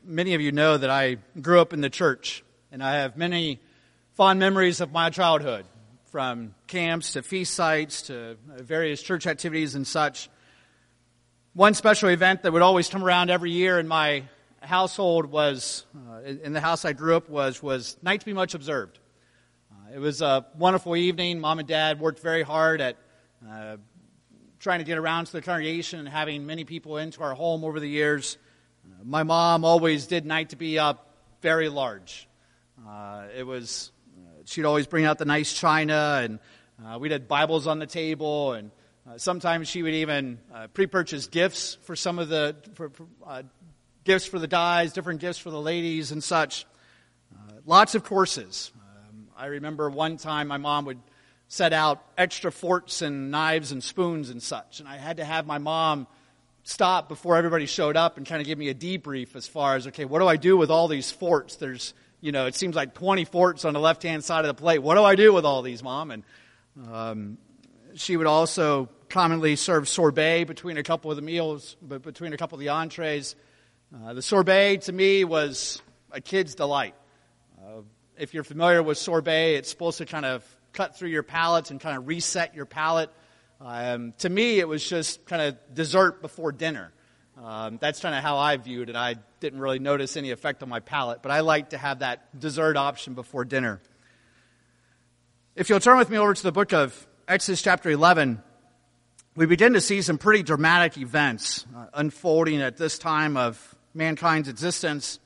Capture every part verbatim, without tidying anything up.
many of you know that I grew up in the church, and I have many fond memories of my childhood, from camps to feast sites to various church activities and such. One special event that would always come around every year in my household was, uh, in the house I grew up was, was Night to be Much Observed. Uh, it was a wonderful evening. Mom and Dad worked very hard at uh, trying to get around to the congregation and having many people into our home over the years. Uh, my mom always did Night to be up very large. Uh, it was, uh, she'd always bring out the nice china, and uh, we'd have Bibles on the table, and uh, sometimes she would even uh, pre-purchase gifts for some of the, for, for, uh, gifts for the guys, different gifts for the ladies and such. Uh, lots of courses. Um, I remember one time my mom would set out extra forks and knives and spoons and such. And I had to have my mom stop before everybody showed up and kind of give me a debrief as far as, okay, what do I do with all these forks? There's, you know, it seems like twenty forks on the left-hand side of the plate. What do I do with all these, Mom? And um, she would also commonly serve sorbet between a couple of the meals, but between a couple of the entrees. Uh, the sorbet, to me, was a kid's delight. Uh, if you're familiar with sorbet, it's supposed to kind of cut through your palate and kind of reset your palate. Um, to me, it was just kind of dessert before dinner. Um, that's kind of how I viewed it. I didn't really notice any effect on my palate, but I like to have that dessert option before dinner. If you'll turn with me over to the book of Exodus chapter eleven, we begin to see some pretty dramatic events uh, unfolding at this time of mankind's existence.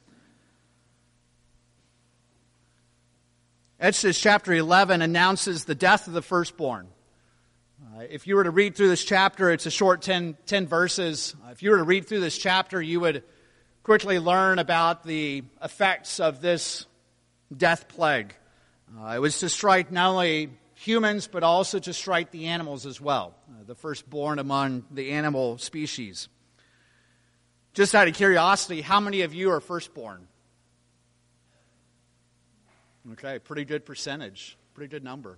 Exodus chapter eleven announces the death of the firstborn. Uh, if you were to read through this chapter, it's a short ten, ten verses. Uh, if you were to read through this chapter, you would quickly learn about the effects of this death plague. Uh, it was to strike not only humans, but also to strike the animals as well, uh, the firstborn among the animal species. Just out of curiosity, how many of you are firstborn? Okay, pretty good percentage, pretty good number.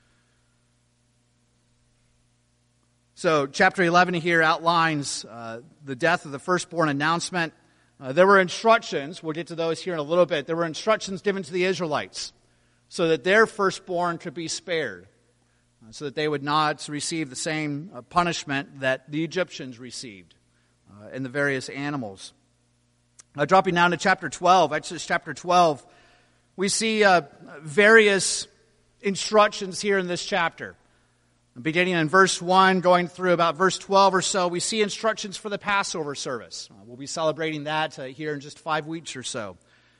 So chapter eleven here outlines uh, the death of the firstborn announcement. Uh, there were instructions, we'll get to those here in a little bit, there were instructions given to the Israelites so that their firstborn could be spared, uh, so that they would not receive the same uh, punishment that the Egyptians received uh, in the various animals. Uh, dropping down to chapter twelve, Exodus chapter twelve, we see uh, various instructions here in this chapter. Beginning in verse one, going through about verse twelve or so, we see instructions for the Passover service. Uh, we'll be celebrating that uh, here in just five weeks or so.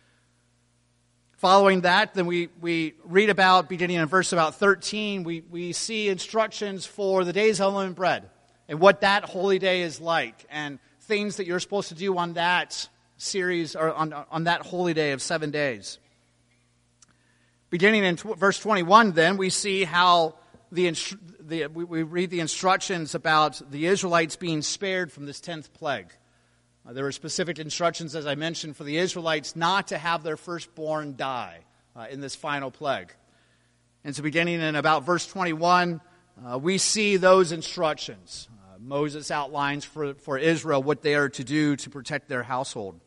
Following that, then we, we read about, beginning in verse about thirteen, we, we see instructions for the days of unleavened bread and what that holy day is like and things that you're supposed to do on that series or on, on that holy day of seven days. Beginning in tw- verse twenty-one, then, we see how the, instru- the we, we read the instructions about the Israelites being spared from this tenth plague. Uh, there were specific instructions, as I mentioned, for the Israelites not to have their firstborn die uh, in this final plague. And so beginning in about verse twenty-one, uh, we see those instructions. Uh, Moses outlines for, for Israel what they are to do to protect their household.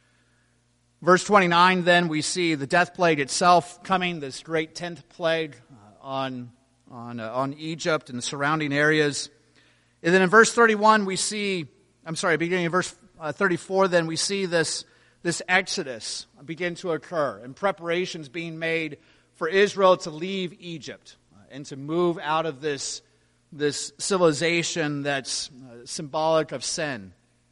Verse twenty-nine, then, we see the death plague itself coming, this great tenth plague uh, on, on, uh, on Egypt and the surrounding areas. And then in verse thirty-one, we see, I'm sorry, beginning in verse uh, thirty-four, then we see this, this exodus begin to occur and preparations being made for Israel to leave Egypt uh, and to move out of this, this civilization that's uh, symbolic of sin.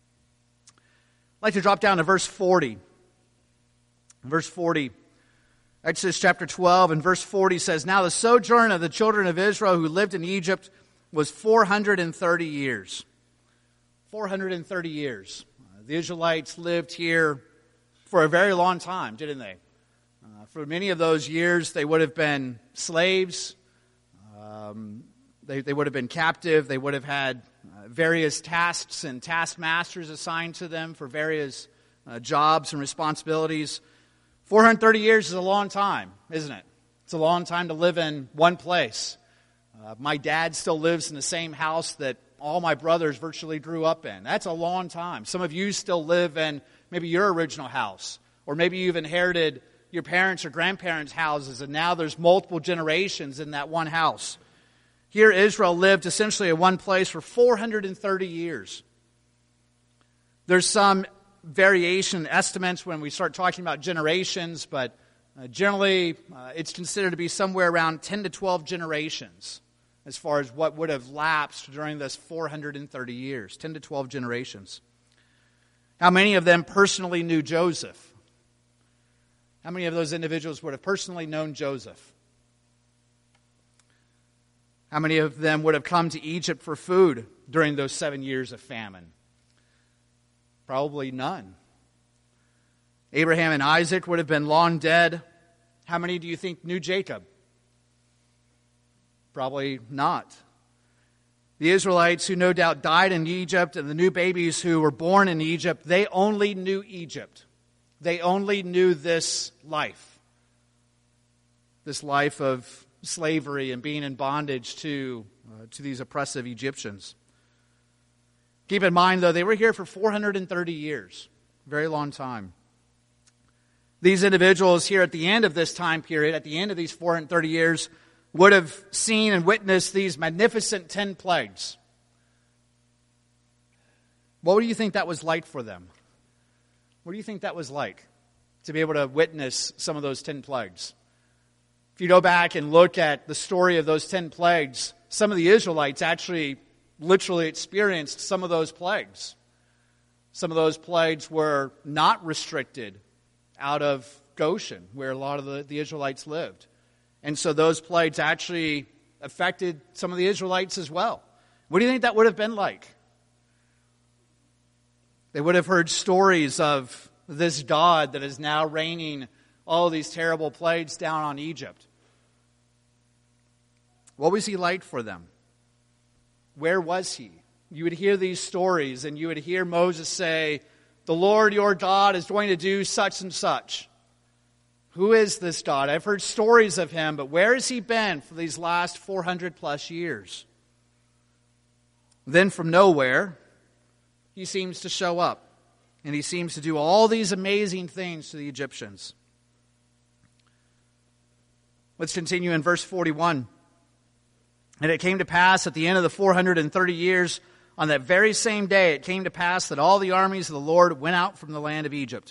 I'd like to drop down to verse forty. Verse forty, Exodus chapter twelve, and verse forty says, "Now the sojourn of the children of Israel who lived in Egypt was four hundred thirty years." four hundred thirty years. Uh, the Israelites lived here for a very long time, didn't they? Uh, for many of those years, they would have been slaves. Um, they, they would have been captive. They would have had uh, various tasks and taskmasters assigned to them for various uh, jobs and responsibilities. four hundred thirty years is a long time, isn't it? It's a long time to live in one place. Uh, my dad still lives in the same house that all my brothers virtually grew up in. That's a long time. Some of you still live in maybe your original house. Or maybe you've inherited your parents' or grandparents' houses, and now there's multiple generations in that one house. Here, Israel lived essentially in one place for four hundred thirty years. There's some variation estimates when we start talking about generations, but uh, generally uh, it's considered to be somewhere around ten to twelve generations as far as what would have lapsed during this four hundred thirty years, ten to twelve generations. How many of them personally knew Joseph? How many of those individuals would have personally known Joseph? How many of them would have come to Egypt for food during those seven years of famine? Probably none. Abraham and Isaac would have been long dead. How many do you think knew Jacob? Probably not. The Israelites who no doubt died in Egypt and the new babies who were born in Egypt, they only knew Egypt. They only knew this life. This life of slavery and being in bondage to, uh, to these oppressive Egyptians. Keep in mind, though, they were here for four hundred thirty years. Very long time. These individuals here at the end of this time period, at the end of these four hundred thirty years, would have seen and witnessed these magnificent ten plagues. What do you think that was like for them? What do you think that was like to be able to witness some of those ten plagues? If you go back and look at the story of those ten plagues, some of the Israelites actually literally experienced some of those plagues. Some of those plagues were not restricted out of Goshen, where a lot of the, the Israelites lived. And so those plagues actually affected some of the Israelites as well. What do you think that would have been like? They would have heard stories of this God that is now raining all these terrible plagues down on Egypt. What was he like for them? Where was he? You would hear these stories and you would hear Moses say, "The Lord your God is going to do such and such." Who is this God? I've heard stories of him, but where has he been for these last four hundred plus years? Then from nowhere, he seems to show up. And he seems to do all these amazing things to the Egyptians. Let's continue in verse forty-one. And it came to pass at the end of the four hundred thirty years, on that very same day, it came to pass that all the armies of the Lord went out from the land of Egypt.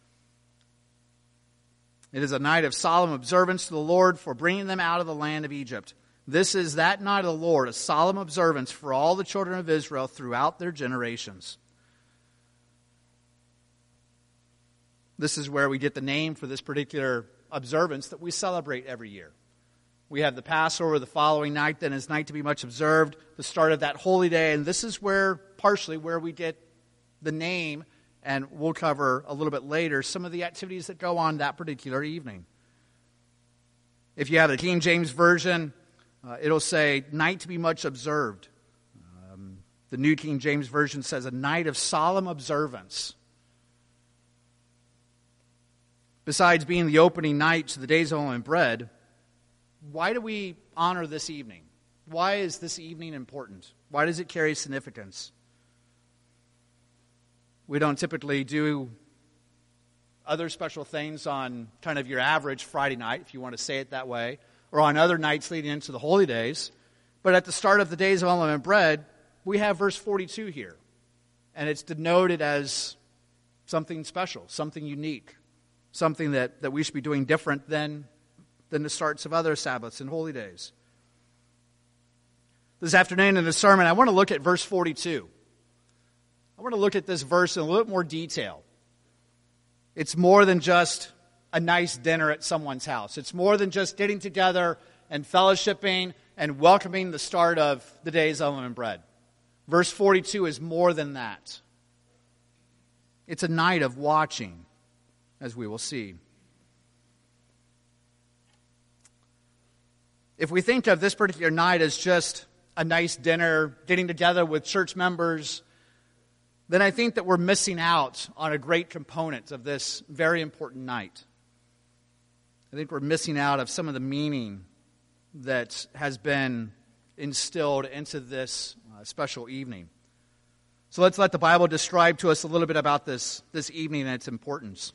It is a night of solemn observance to the Lord for bringing them out of the land of Egypt. This is that night of the Lord, a solemn observance for all the children of Israel throughout their generations. This is where we get the name for this particular observance that we celebrate every year. We have the Passover the following night, then is night to be much observed, the start of that holy day, and this is where, partially, where we get the name, and we'll cover a little bit later some of the activities that go on that particular evening. If you have the King James Version, uh, it'll say, night to be much observed. Um, the New King James Version says, a night of solemn observance. Besides being the opening night to the Days of Unleavened Bread, why do we honor this evening? Why is this evening important? Why does it carry significance? We don't typically do other special things on kind of your average Friday night, if you want to say it that way, or on other nights leading into the holy days. But at the start of the Days of Unleavened Bread, we have verse forty-two here. And it's denoted as something special, something unique, something that, that we should be doing different than, than the starts of other Sabbaths and holy days. This afternoon in the sermon, I want to look at verse forty-two. I want to look at this verse in a little bit more detail. It's more than just a nice dinner at someone's house. It's more than just getting together and fellowshipping and welcoming the start of the Days of Unleavened Bread. Verse forty-two is more than that. It's a night of watching, as we will see. If we think of this particular night as just a nice dinner, getting together with church members, then I think that we're missing out on a great component of this very important night. I think we're missing out of some of the meaning that has been instilled into this uh, special evening. So let's let the Bible describe to us a little bit about this, this evening and its importance.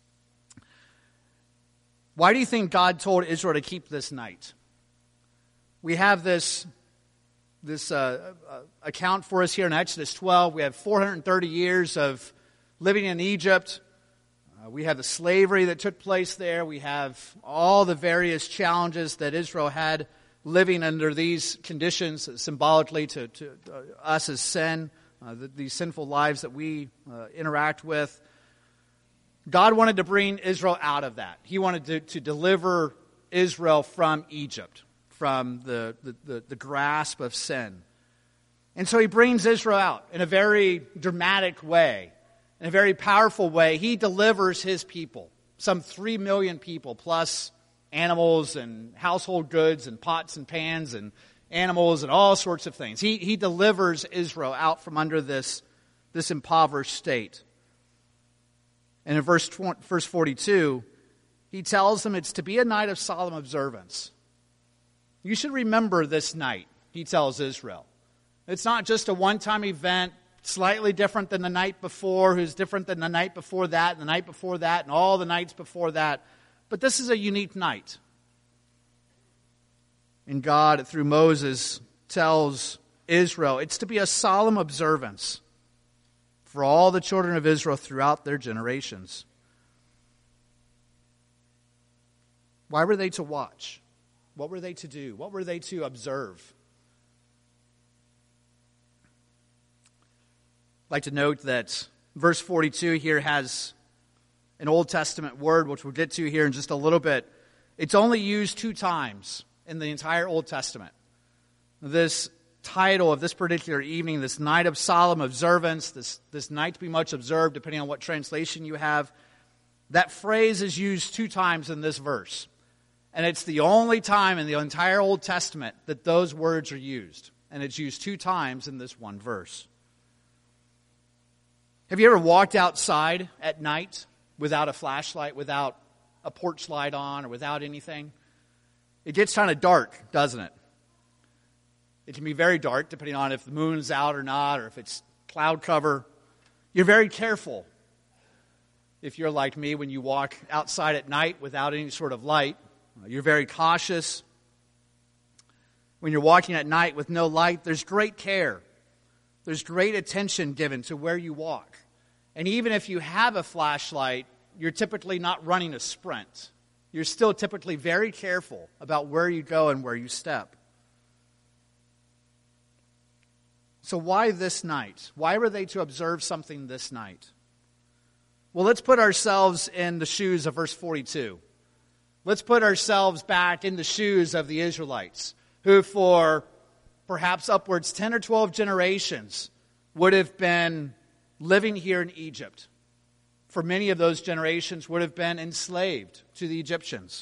Why do you think God told Israel to keep this night? We have this, this uh, uh, account for us here in Exodus twelve. We have four hundred thirty years of living in Egypt. Uh, we have the slavery that took place there. We have all the various challenges that Israel had living under these conditions, symbolically to, to uh, us as sin, uh, the, these sinful lives that we uh, interact with. God wanted to bring Israel out of that. He wanted to, to deliver Israel from Egypt, from the, the, the, the grasp of sin. And so he brings Israel out in a very dramatic way, in a very powerful way. He delivers his people, some three million people, plus animals and household goods and pots and pans and animals and all sorts of things. He, he delivers Israel out from under this, this impoverished state. And in verse, verse forty-two, he tells them it's to be a night of solemn observance. You should remember this night, he tells Israel. It's not just a one-time event, slightly different than the night before, who's different than the night before that, and the night before that, and all the nights before that. But this is a unique night. And God, through Moses, tells Israel it's to be a solemn observance for all the children of Israel throughout their generations. Why were they to watch? What were they to do? What were they to observe? I'd like to note that verse forty-two here has an Old Testament word, which we'll get to here in just a little bit. It's only used two times in the entire Old Testament. This title of this particular evening, this night of solemn observance, this, this night to be much observed, depending on what translation you have, that phrase is used two times in this verse. And it's the only time in the entire Old Testament that those words are used. And it's used two times in this one verse. Have you ever walked outside at night without a flashlight, without a porch light on, or without anything? It gets kind of dark, doesn't it? It can be very dark, depending on if the moon's out or not, or if it's cloud cover. You're very careful, if you're like me, when you walk outside at night without any sort of light. You're very cautious. When you're walking at night with no light, there's great care. There's great attention given to where you walk. And even if you have a flashlight, you're typically not running a sprint. You're still typically very careful about where you go and where you step. So why this night? Why were they to observe something this night? Well, let's put ourselves in the shoes of verse forty-two. Let's put ourselves back in the shoes of the Israelites, who for perhaps upwards ten or twelve generations would have been living here in Egypt. For many of those generations would have been enslaved to the Egyptians.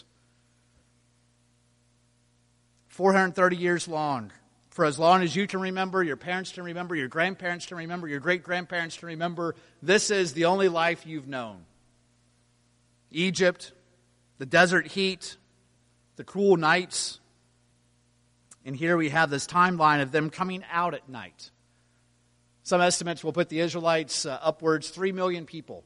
four hundred thirty years long. For as long as you can remember, your parents can remember, your grandparents can remember, your great-grandparents can remember, this is the only life you've known. Egypt, the desert heat, the cruel nights. And here we have this timeline of them coming out at night. Some estimates will put the Israelites uh, upwards three million people.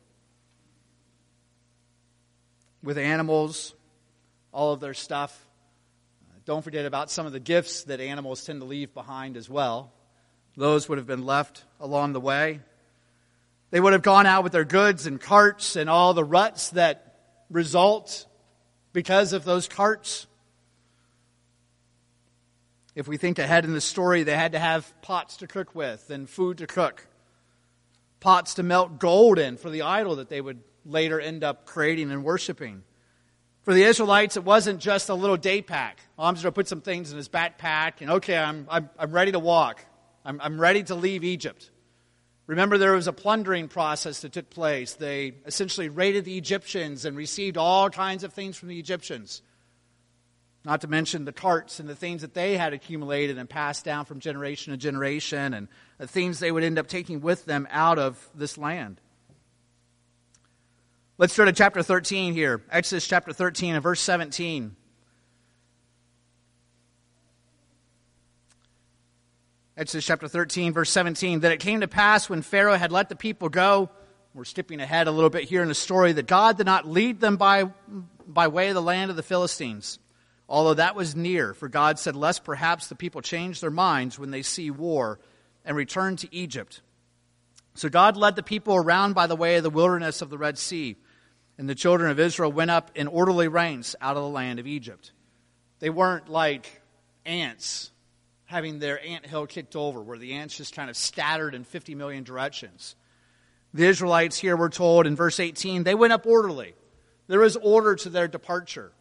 With animals, all of their stuff. Uh, don't forget about some of the gifts that animals tend to leave behind as well. Those would have been left along the way. They would have gone out with their goods and carts and all the ruts that result because of those carts. If we think ahead in the story, they had to have pots to cook with and food to cook. Pots to melt gold in for the idol that they would later end up creating and worshiping. For the Israelites, it wasn't just a little day pack. Oh, I'm just going to put some things in his backpack, and okay, I'm, I'm, I'm ready to walk. I'm, I'm ready to leave Egypt. Remember, there was a plundering process that took place. They essentially raided the Egyptians and received all kinds of things from the Egyptians. Not to mention the carts and the things that they had accumulated and passed down from generation to generation, and the things they would end up taking with them out of this land. Let's turn to chapter thirteen here. Exodus chapter thirteen and verse seventeen. Exodus chapter thirteen, verse seventeen, that it came to pass when Pharaoh had let the people go, we're skipping ahead a little bit here in the story, that God did not lead them by, by way of the land of the Philistines, although that was near, for God said, lest perhaps the people change their minds when they see war and return to Egypt. So God led the people around by the way of the wilderness of the Red Sea, and the children of Israel went up in orderly ranks out of the land of Egypt. They weren't like ants having their anthill kicked over, where the ants just kind of scattered in fifty million directions. The Israelites here, we're told in verse eighteen, they went up orderly. There was order to their departure.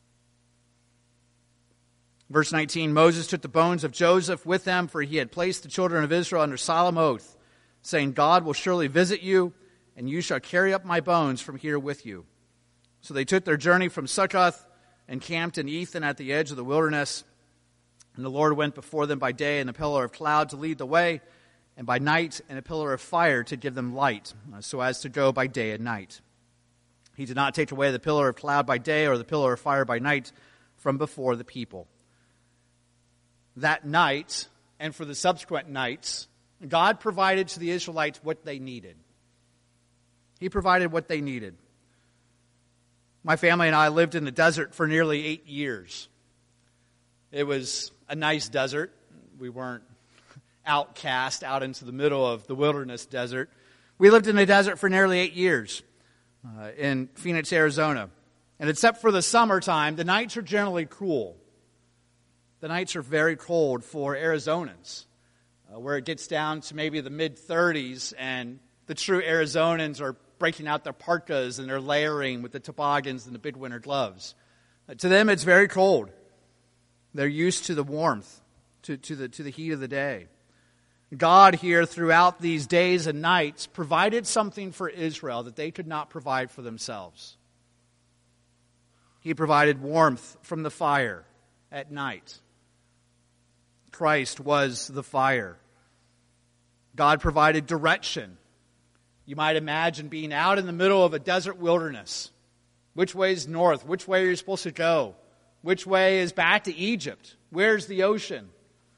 Verse nineteen, Moses took the bones of Joseph with them, for he had placed the children of Israel under solemn oath, saying, God will surely visit you, and you shall carry up my bones from here with you. So they took their journey from Succoth and camped in Ethan at the edge of the wilderness. And the Lord went before them by day in a pillar of cloud to lead the way, and by night in a pillar of fire to give them light, so as to go by day and night. He did not take away the pillar of cloud by day or the pillar of fire by night from before the people. That night, and for the subsequent nights, God provided to the Israelites what they needed. He provided what they needed. My family and I lived in the desert for nearly eight years. It was a nice desert. We weren't outcast out into the middle of the wilderness desert. We lived in the desert for nearly eight years uh, in Phoenix, Arizona. And except for the summertime, the nights are generally cool. The nights are very cold for Arizonans, uh, where it gets down to maybe the mid-thirties, and the true Arizonans are breaking out their parkas and they're layering with the toboggans and the big winter gloves. Uh, to them, it's very cold. They're used to the warmth, to, to, the, to the heat of the day. God here, throughout these days and nights, provided something for Israel that they could not provide for themselves. He provided warmth from the fire at night. Christ was the fire. God provided direction. You might imagine being out in the middle of a desert wilderness. Which way is north? Which way are you supposed to go? Which way is back to Egypt? Where's the ocean?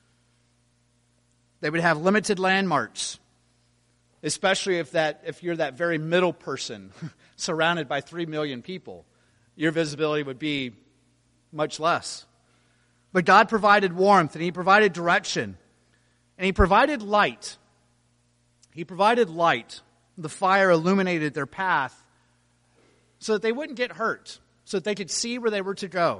They would have limited landmarks, especially if that if you're that very middle person surrounded by three million people. Your visibility would be much less. But God provided warmth, and He provided direction, and He provided light. He provided light. The fire illuminated their path so that they wouldn't get hurt, so that they could see where they were to go.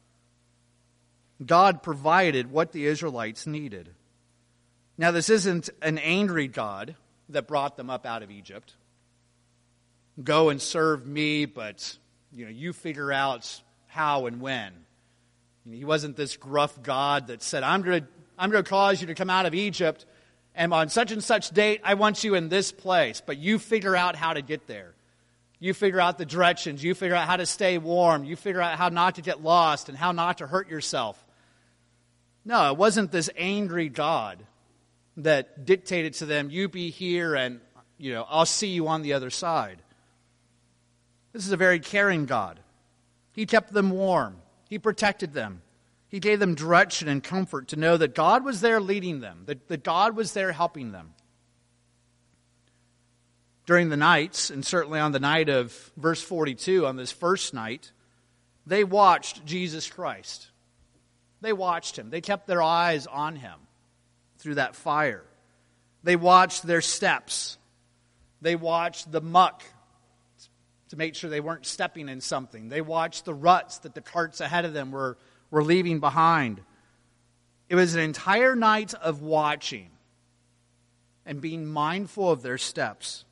God provided what the Israelites needed. Now, this isn't an angry God that brought them up out of Egypt. Go and serve me, but you know, you figure out how and when. He wasn't this gruff God that said, I'm going to I'm going to cause you to come out of Egypt, and on such and such date, I want you in this place, but you figure out how to get there. You figure out the directions. You figure out how to stay warm. You figure out how not to get lost and how not to hurt yourself. No, it wasn't this angry God that dictated to them, you be here and, you know, I'll see you on the other side. This is a very caring God. He kept them warm. He protected them. He gave them direction and comfort to know that God was there leading them, that, that God was there helping them. During the nights, and certainly on the night of verse forty-two, on this first night, they watched Jesus Christ. They watched Him. They kept their eyes on Him through that fire. They watched their steps. They watched the muck to make sure they weren't stepping in something. They watched the ruts that the carts ahead of them were, were leaving behind. It was an entire night of watching and being mindful of their steps.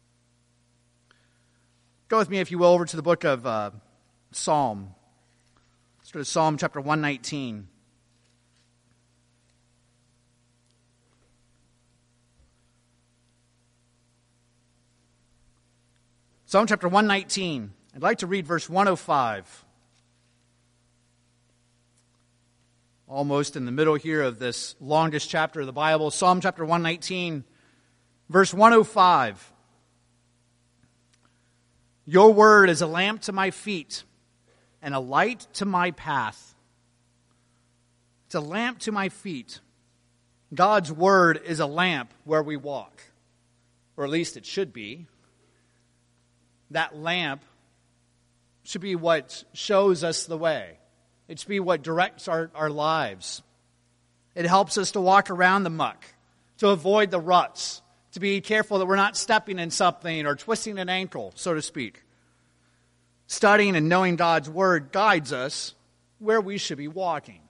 Go with me, if you will, over to the book of uh, Psalm. Let's go to Psalm chapter one nineteen. Psalm chapter one nineteen. I'd like to read verse one oh five. Almost in the middle here of this longest chapter of the Bible. Psalm chapter one nineteen, verse one oh five. Your word is a lamp to my feet and a light to my path. It's a lamp to my feet God's word is a lamp where we walk, or at least it should be. That lamp should be what shows us the way. It should be what directs our, our lives. It helps us to walk around the muck, to avoid the ruts, to be careful that we're not stepping in something or twisting an ankle, so to speak. Studying and knowing God's word guides us where we should be walking.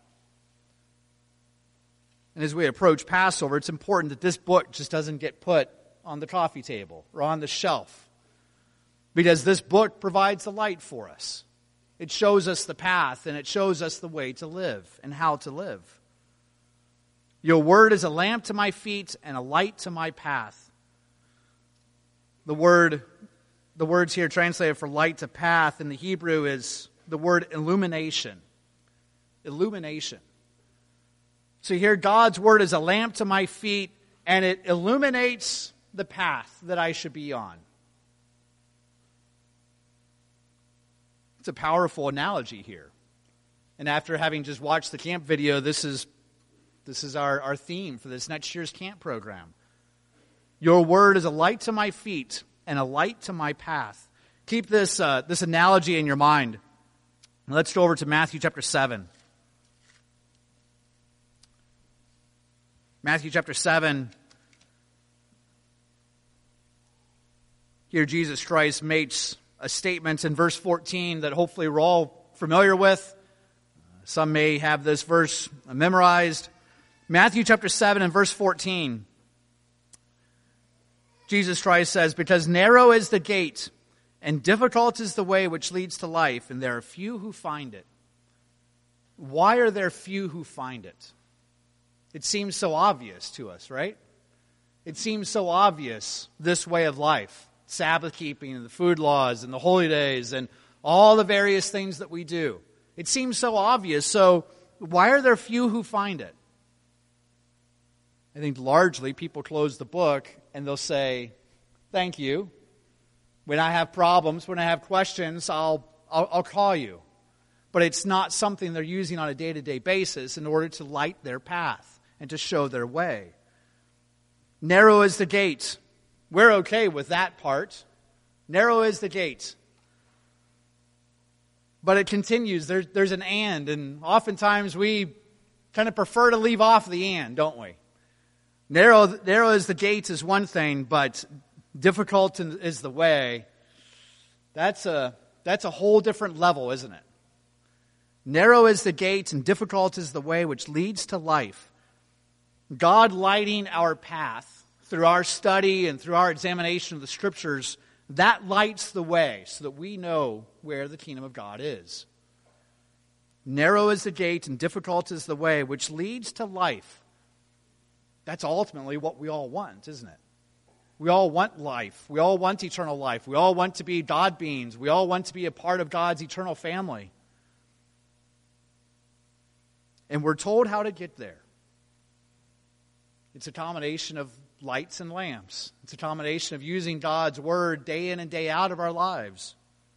And as we approach Passover, it's important that this book just doesn't get put on the coffee table or on the shelf, because this book provides the light for us. It shows us the path, and it shows us the way to live and how to live. Your word is a lamp to my feet and a light to my path. The word, the words here translated for light to path in the Hebrew is the word illumination. Illumination. So here God's word is a lamp to my feet, and it illuminates the path that I should be on. It's a powerful analogy here. And after having just watched the camp video, this is this is our, our theme for this next year's camp program. Your word is a light to my feet and a light to my path. Keep this uh, this analogy in your mind. Let's go over to Matthew chapter seven. Matthew chapter seven. Here Jesus Christ makes a statement in verse fourteen that hopefully we're all familiar with. Some may have this verse memorized. Matthew chapter seven and verse fourteen. Jesus Christ says, "Because narrow is the gate, and difficult is the way which leads to life, and there are few who find it." Why are there few who find it? It seems so obvious to us, right? It seems so obvious, this way of life. Sabbath keeping and the food laws and the holy days and all the various things that we do. It seems so obvious, so why are there few who find it? I think largely people close the book and they'll say, "Thank you. When I have problems, when I have questions, I'll, I'll, I'll call you." But it's not something they're using on a day-to-day basis in order to light their path and to show their way. Narrow is the gate. We're okay with that part. Narrow is the gate. But it continues. There, there's an and, and oftentimes we kind of prefer to leave off the and, don't we? Narrow, narrow is the gate is one thing, but difficult is the way. That's a, that's a whole different level, isn't it? Narrow is the gate and difficult is the way which leads to life. God lighting our path through our study and through our examination of the Scriptures, that lights the way so that we know where the kingdom of God is. Narrow is the gate and difficult is the way which leads to life. That's ultimately what we all want, isn't it? We all want life. We all want eternal life. We all want to be God beings. We all want to be a part of God's eternal family. And we're told how to get there. It's a combination of lights and lamps. It's a combination of using God's word day in and day out of our lives.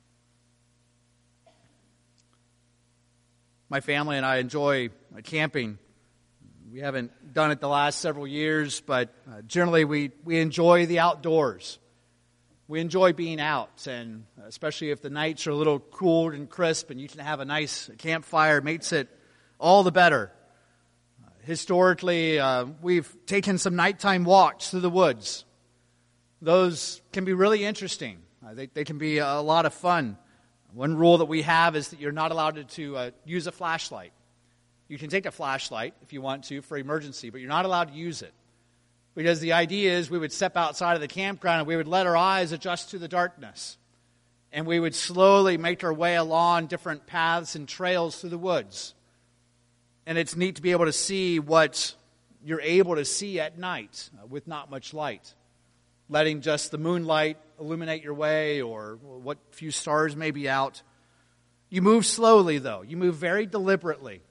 My family and I enjoy camping. We haven't done it the last several years, but uh, generally we, we enjoy the outdoors. We enjoy being out, and especially if the nights are a little cool and crisp and you can have a nice campfire, it makes it all the better. Historically, uh, we've taken some nighttime walks through the woods. Those can be really interesting. Uh, they, they can be a lot of fun. One rule that we have is that you're not allowed to, to uh, use a flashlight. You can take a flashlight if you want to for emergency, but you're not allowed to use it. Because the idea is we would step outside of the campground and we would let our eyes adjust to the darkness. And we would slowly make our way along different paths and trails through the woods. And it's neat to be able to see what you're able to see at night uh, with not much light. Letting just the moonlight illuminate your way or what few stars may be out. You move slowly, though. You move very deliberately.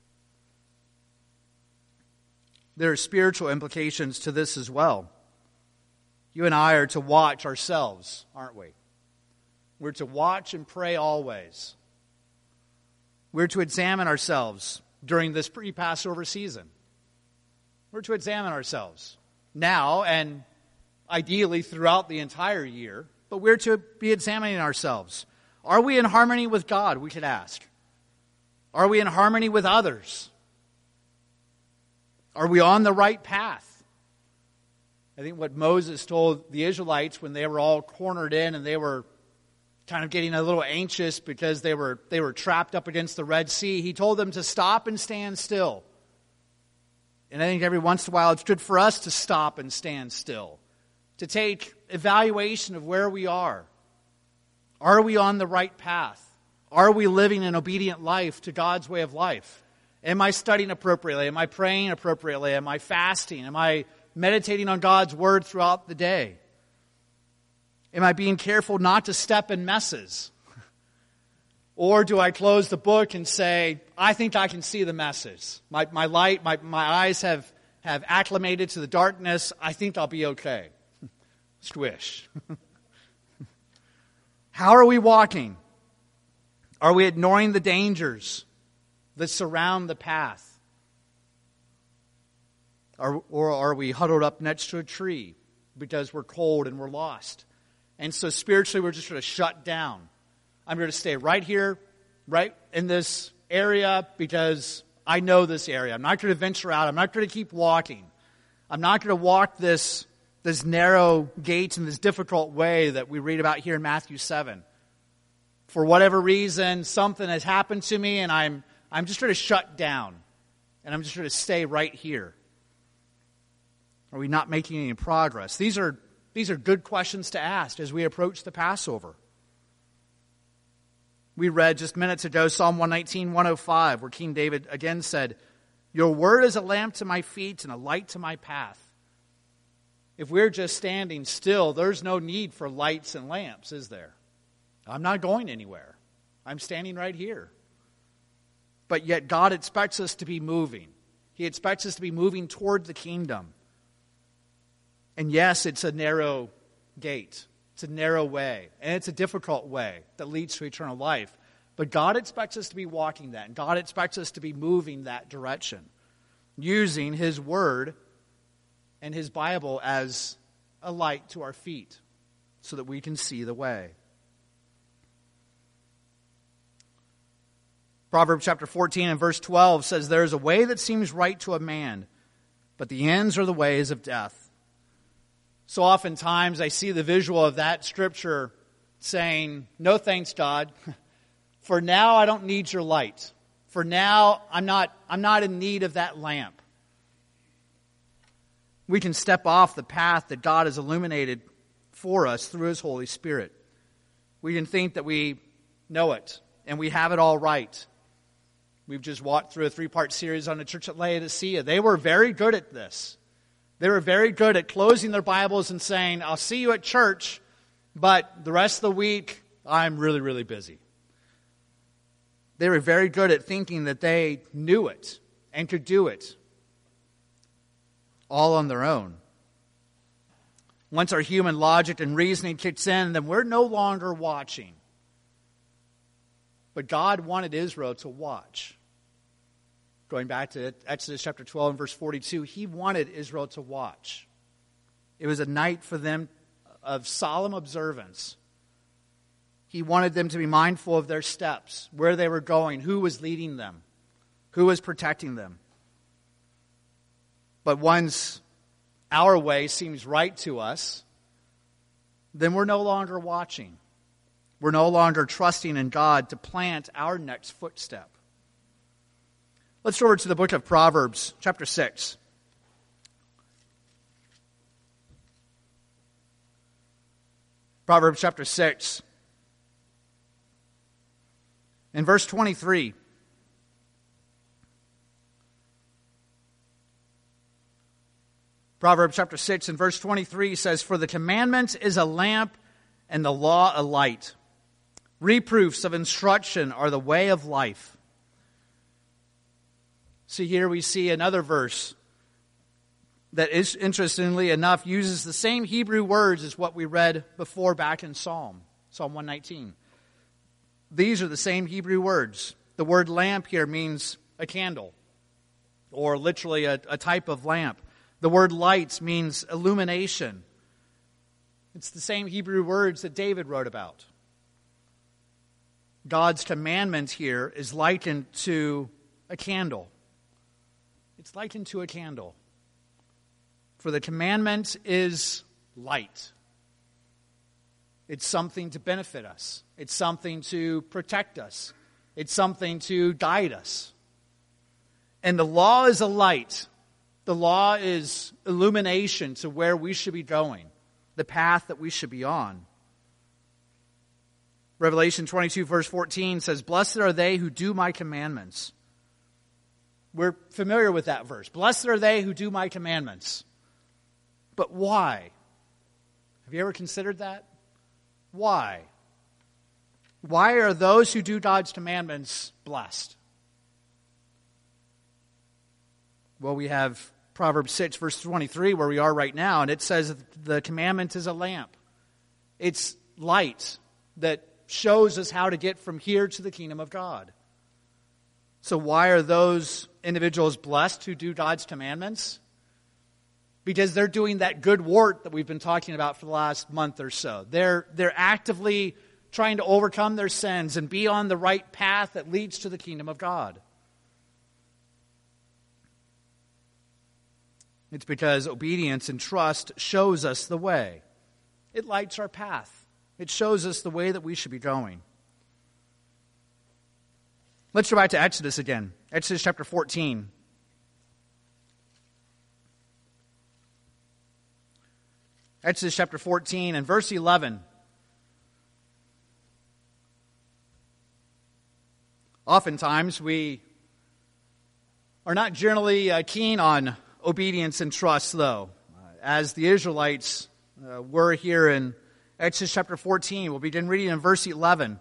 There are spiritual implications to this as well. You and I are to watch ourselves, aren't we? We're to watch and pray always. We're to examine ourselves during this pre-Passover season. We're to examine ourselves now and ideally throughout the entire year, but we're to be examining ourselves. Are we in harmony with God, we should ask? Are we in harmony with others? Are we on the right path? I think what Moses told the Israelites when they were all cornered in and they were kind of getting a little anxious because they were they were trapped up against the Red Sea, he told them to stop and stand still. And I think every once in a while it's good for us to stop and stand still, to take evaluation of where we are. Are we on the right path? Are we living an obedient life to God's way of life? Am I studying appropriately? Am I praying appropriately? Am I fasting? Am I meditating on God's word throughout the day? Am I being careful not to step in messes? Or do I close the book and say, I think I can see the messes. My, my light, my, my eyes have, have acclimated to the darkness. I think I'll be okay. Squish. How are we walking? Are we ignoring the dangers that surround the path? Or, or are we huddled up next to a tree because we're cold and we're lost? And so spiritually we're just going to shut down. I'm going to stay right here, right in this area because I know this area. I'm not going to venture out. I'm not going to keep walking. I'm not going to walk this, this narrow gate in this difficult way that we read about here in Matthew seven. For whatever reason, something has happened to me and I'm, I'm just going to shut down. And I'm just going to stay right here. Are we not making any progress? These are, these are good questions to ask as we approach the Passover. We read just minutes ago Psalm one nineteen, one oh five, where King David again said, your word is a lamp to my feet and a light to my path. If we're just standing still, there's no need for lights and lamps, is there? I'm not going anywhere. I'm standing right here. But yet God expects us to be moving. He expects us to be moving toward the kingdom. And yes, it's a narrow gate. It's a narrow way. And it's a difficult way that leads to eternal life. But God expects us to be walking that. And God expects us to be moving that direction. Using His Word and His Bible as a light to our feet so that we can see the way. Proverbs chapter fourteen and verse twelve says, there is a way that seems right to a man, but the ends are the ways of death. So oftentimes I see the visual of that scripture saying, no thanks, God. For now I don't need your light. For now I'm not, I'm not in need of that lamp. We can step off the path that God has illuminated for us through His Holy Spirit. We can think that we know it and we have it all right. We've just walked through a three-part series on the church at Laodicea. They were very good at this. They were very good at closing their Bibles and saying, I'll see you at church, but the rest of the week, I'm really, really busy. They were very good at thinking that they knew it and could do it all on their own. Once our human logic and reasoning kicks in, then we're no longer watching. But God wanted Israel to watch. Going back to Exodus chapter twelve and verse forty-two, He wanted Israel to watch. It was a night for them of solemn observance. He wanted them to be mindful of their steps, where they were going, who was leading them, who was protecting them. But once our way seems right to us, then we're no longer watching. We're no longer trusting in God to plant our next footstep. Let's go over to the book of Proverbs, chapter six. Proverbs chapter six. In verse twenty-three. Proverbs chapter six and verse twenty-three says, for the commandment is a lamp and the law a light. Reproofs of instruction are the way of life. See, here we see another verse that is, interestingly enough, uses the same Hebrew words as what we read before back in Psalm, Psalm one nineteen. These are the same Hebrew words. The word lamp here means a candle, or literally a, a type of lamp. The word light means illumination. It's the same Hebrew words that David wrote about. God's commandment here is likened to a candle. It's likened to a candle. For the commandment is light. It's something to benefit us. It's something to protect us. It's something to guide us. And the law is a light. The law is illumination to where we should be going, the path that we should be on. Revelation twenty-two, verse fourteen says, "Blessed are they who do my commandments." We're familiar with that verse. Blessed are they who do my commandments. But why? Have you ever considered that? Why? Why are those who do God's commandments blessed? Well, we have Proverbs six, verse twenty-three, where we are right now, and it says the commandment is a lamp. It's light that shows us how to get from here to the kingdom of God. So why are those individuals blessed who do God's commandments? Because they're doing that good work that we've been talking about for the last month or so. They're, they're actively trying to overcome their sins and be on the right path that leads to the kingdom of God. It's because obedience and trust shows us the way. It lights our path. It shows us the way that we should be going. Let's go back to Exodus again. Exodus chapter fourteen. Exodus chapter fourteen and verse eleven. Oftentimes we are not generally uh, keen on obedience and trust, though. Uh, as the Israelites uh, were here in Exodus chapter fourteen. We'll begin reading in verse eleven.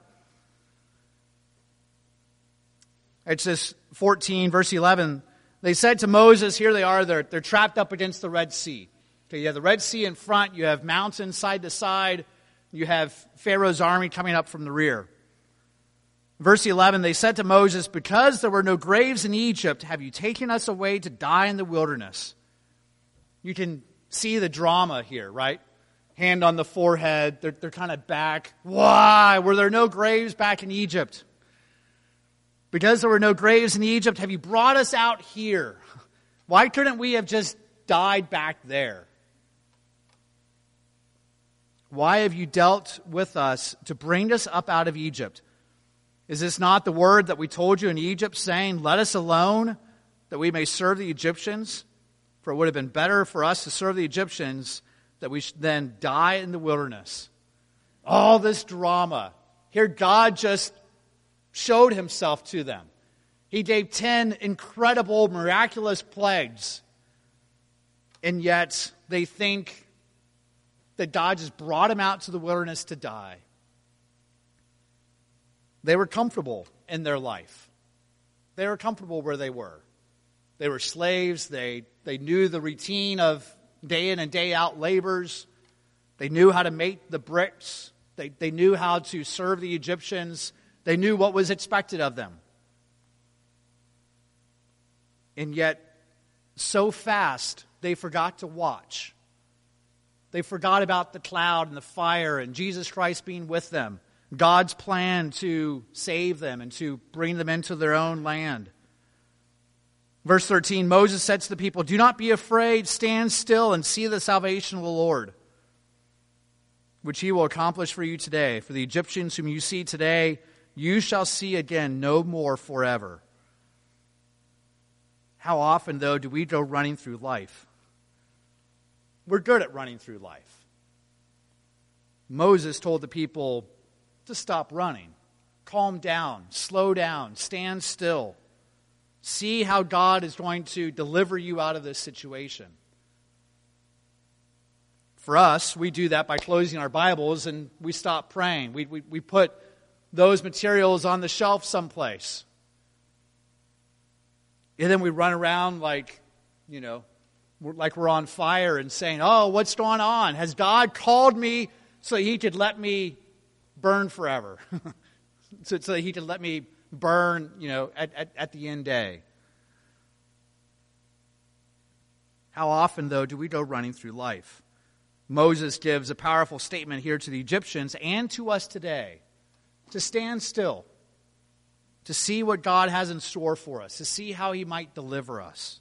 Exodus fourteen, verse eleven. They said to Moses, here they are, they're, they're trapped up against the Red Sea. Okay, you have the Red Sea in front, you have mountains side to side, you have Pharaoh's army coming up from the rear. Verse eleven, they said to Moses, because there were no graves in Egypt, have you taken us away to die in the wilderness? You can see the drama here, right? Hand on the forehead, they're, they're kind of back. Why? Were there no graves back in Egypt? Because there were no graves in Egypt, have you brought us out here? Why couldn't we have just died back there? Why have you dealt with us to bring us up out of Egypt? Is this not the word that we told you in Egypt, saying, let us alone, that we may serve the Egyptians? For it would have been better for us to serve the Egyptians that we should then die in the wilderness. All this drama. Here God just showed himself to them. He gave ten incredible, miraculous plagues. And yet they think that God just brought them out to the wilderness to die. They were comfortable in their life. They were comfortable where they were. They were slaves. They, they knew the routine of day in and day out labors. They knew how to make the bricks. They, they knew how to serve the Egyptians. They knew what was expected of them. And yet, so fast, they forgot to watch. They forgot about the cloud and the fire and Jesus Christ being with them. God's plan to save them and to bring them into their own land. Verse thirteen, Moses said to the people, do not be afraid, stand still and see the salvation of the Lord, which he will accomplish for you today. For the Egyptians whom you see today, you shall see again no more forever. How often, though, do we go running through life? We're good at running through life. Moses told the people to stop running. Calm down, slow down, stand still. See how God is going to deliver you out of this situation. For us, we do that by closing our Bibles and we stop praying. We, we, we put those materials on the shelf someplace. And then we run around like, you know, we're, like we're on fire and saying, oh, what's going on? Has God called me so he could let me burn forever? so, so he could let me burn, you know, at, at, at the end day. How often, though, do we go running through life? Moses gives a powerful statement here to the Egyptians and to us today to stand still, to see what God has in store for us, to see how he might deliver us.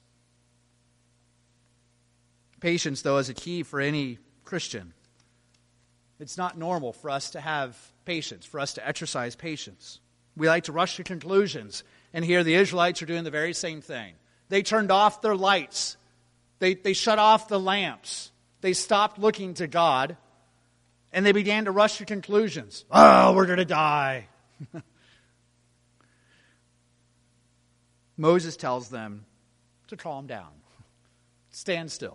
Patience, though, is a key for any Christian. It's not normal for us to have patience, for us to exercise patience. We like to rush to conclusions, and here the Israelites are doing the very same thing. They turned off their lights. They, they shut off the lamps. They stopped looking to God, and they began to rush to conclusions. Oh, we're going to die. Moses tells them to calm down, stand still.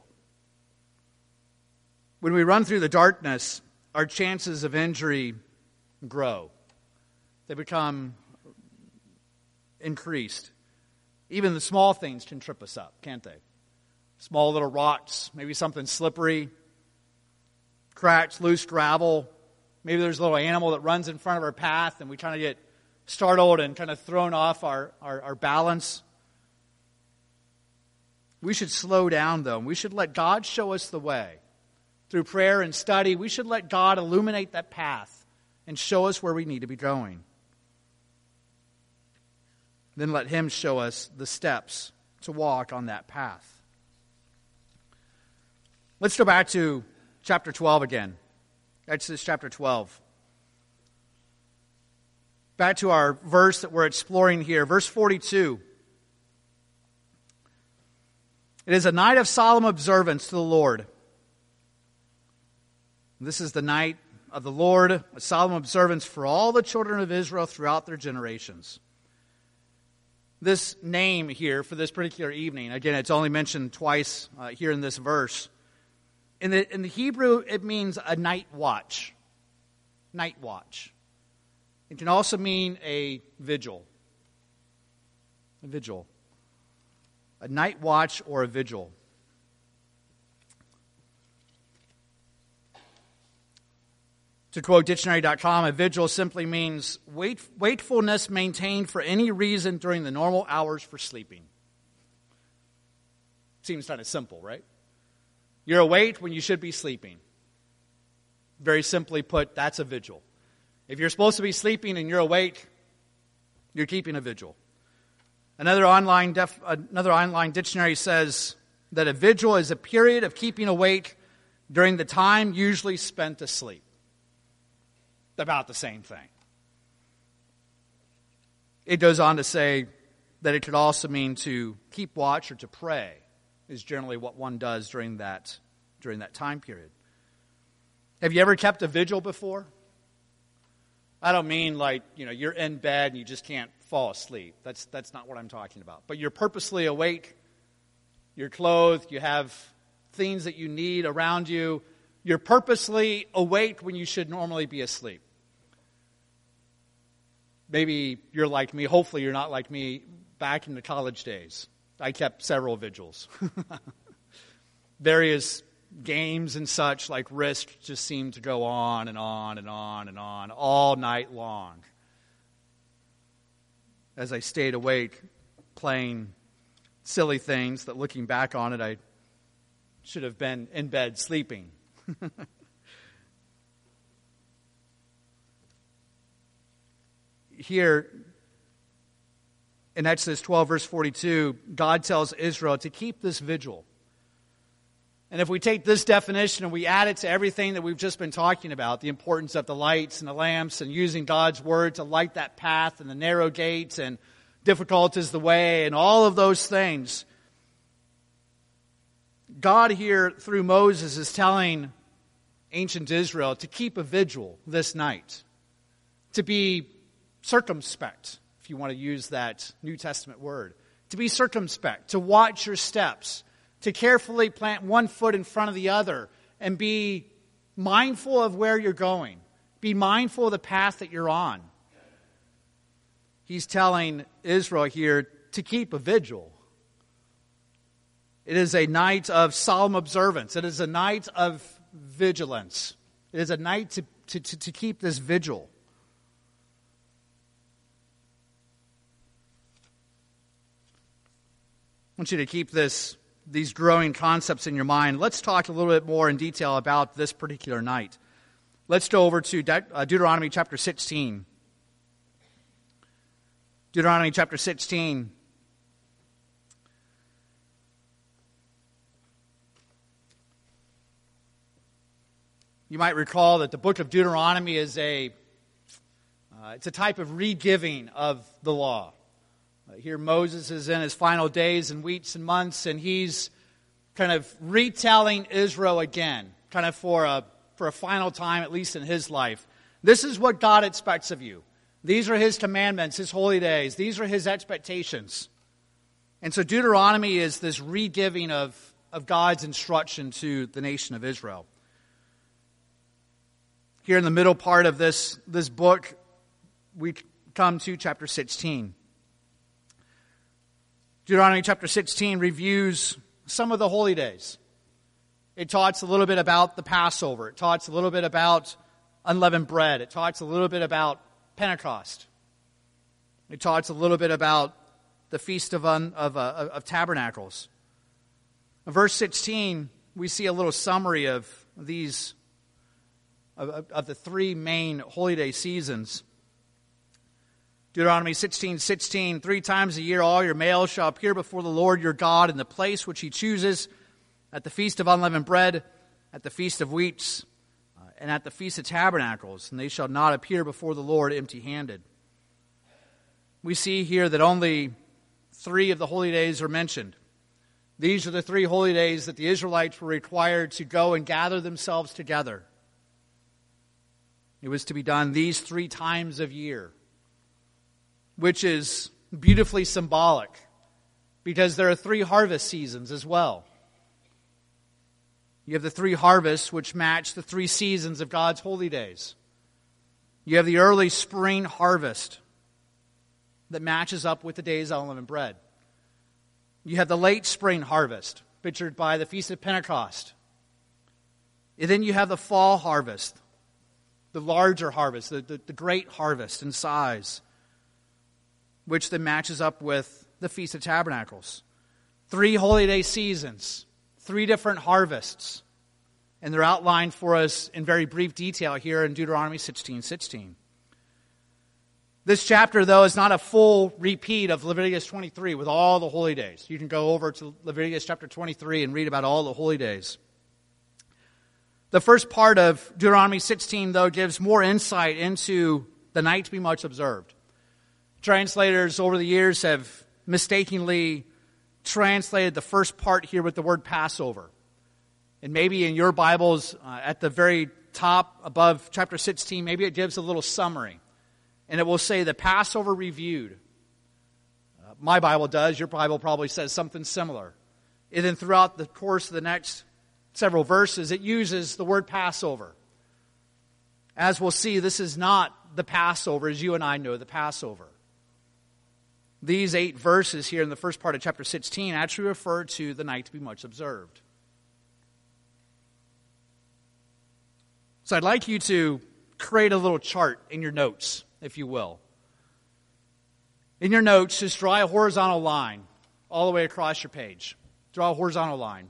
When we run through the darkness, our chances of injury grow. They become increased. Even the small things can trip us up, can't they? Small little rocks, maybe something slippery, cracks, loose gravel. Maybe there's a little animal that runs in front of our path and we kind of get startled and kind of thrown off our, our, our balance. We should slow down, though. We should let God show us the way. Through prayer and study, we should let God illuminate that path and show us where we need to be going. Then let him show us the steps to walk on that path. Let's go back to chapter twelve again. Exodus chapter twelve. Back to our verse that we're exploring here, verse forty-two. It is a night of solemn observance to the Lord. This is the night of the Lord, a solemn observance for all the children of Israel throughout their generations. This name here for this particular evening, again, it's only mentioned twice uh, here in this verse. In the, in the Hebrew, it means a night watch. Night watch. It can also mean a vigil. A vigil. A night watch or a vigil. To quote dictionary dot com, a vigil simply means wait, wakefulness maintained for any reason during the normal hours for sleeping. Seems kind of simple, right? You're awake when you should be sleeping. Very simply put, that's a vigil. If you're supposed to be sleeping and you're awake, you're keeping a vigil. Another online, def, another online dictionary says that a vigil is a period of keeping awake during the time usually spent asleep. About the same thing. It goes on to say that it could also mean to keep watch or to pray is generally what one does during that during that time period. Have you ever kept a vigil before? I don't mean like, you know, you're in bed and you just can't fall asleep. That's that's not what I'm talking about. But you're purposely awake. You're clothed. You have things that you need around you. You're purposely awake when you should normally be asleep. Maybe you're like me. Hopefully you're not like me back in the college days. I kept several vigils. Various games and such like Risk just seemed to go on and on and on and on all night long. As I stayed awake playing silly things that looking back on it I should have been in bed sleeping. Here in Exodus twelve, verse forty-two, God tells Israel to keep this vigil. And if we take this definition and we add it to everything that we've just been talking about, the importance of the lights and the lamps and using God's word to light that path and the narrow gates and difficult is the way and all of those things, God here through Moses is telling ancient Israel to keep a vigil this night, to be circumspect, if you want to use that New Testament word, to be circumspect, to watch your steps, to carefully plant one foot in front of the other and be mindful of where you're going. Be mindful of the path that you're on. He's telling Israel here to keep a vigil. It is a night of solemn observance. It is a night of vigilance. It is a night to, to, to, to keep this vigil. I want you to keep this these growing concepts in your mind, let's talk a little bit more in detail about this particular night. Let's go over to De- uh, Deuteronomy chapter sixteen. Deuteronomy chapter sixteen. You might recall that the book of Deuteronomy is a uh, it's a type of re-giving of the law. Uh, here Moses is in his final days and weeks and months, and he's kind of retelling Israel again, kind of for a for a final time, at least in his life. This is what God expects of you. These are his commandments, his holy days. These are his expectations. And so Deuteronomy is this re-giving of, of God's instruction to the nation of Israel. Here in the middle part of this, this book, we come to chapter sixteen. Deuteronomy chapter sixteen reviews some of the holy days. It talks a little bit about the Passover. It talks a little bit about unleavened bread. It talks a little bit about Pentecost. It talks a little bit about the Feast of, un, of, uh, of Tabernacles. In verse sixteen, we see a little summary of these, of, of the three main holy day seasons. Deuteronomy sixteen sixteen, three times a year all your males shall appear before the Lord your God in the place which he chooses, at the Feast of Unleavened Bread, at the Feast of Weeks, uh, and at the Feast of Tabernacles, and they shall not appear before the Lord empty-handed. We see here that only three of the holy days are mentioned. These are the three holy days that the Israelites were required to go and gather themselves together. It was to be done these three times of year, which is beautifully symbolic, because there are three harvest seasons as well. You have the three harvests which match the three seasons of God's holy days. You have the early spring harvest that matches up with the days of unleavened bread. You have the late spring harvest, pictured by the Feast of Pentecost. And then you have the fall harvest, the larger harvest, the, the, the great harvest in size, which then matches up with the Feast of Tabernacles. Three holy day seasons, three different harvests, and they're outlined for us in very brief detail here in Deuteronomy sixteen sixteen. This chapter, though, is not a full repeat of Leviticus twenty-three with all the holy days. You can go over to Leviticus chapter twenty-three and read about all the holy days. The first part of Deuteronomy sixteen, though, gives more insight into the night to be much observed. Translators over the years have mistakenly translated the first part here with the word Passover. And maybe in your Bibles, uh, at the very top above chapter sixteen, maybe it gives a little summary. And it will say the Passover reviewed. Uh, my Bible does. Your Bible probably says something similar. And then throughout the course of the next several verses, it uses the word Passover. As we'll see, this is not the Passover as you and I know the Passover. These eight verses here in the first part of chapter sixteen actually refer to the night to be much observed. So I'd like you to create a little chart in your notes, if you will. In your notes, just draw a horizontal line all the way across your page. Draw a horizontal line.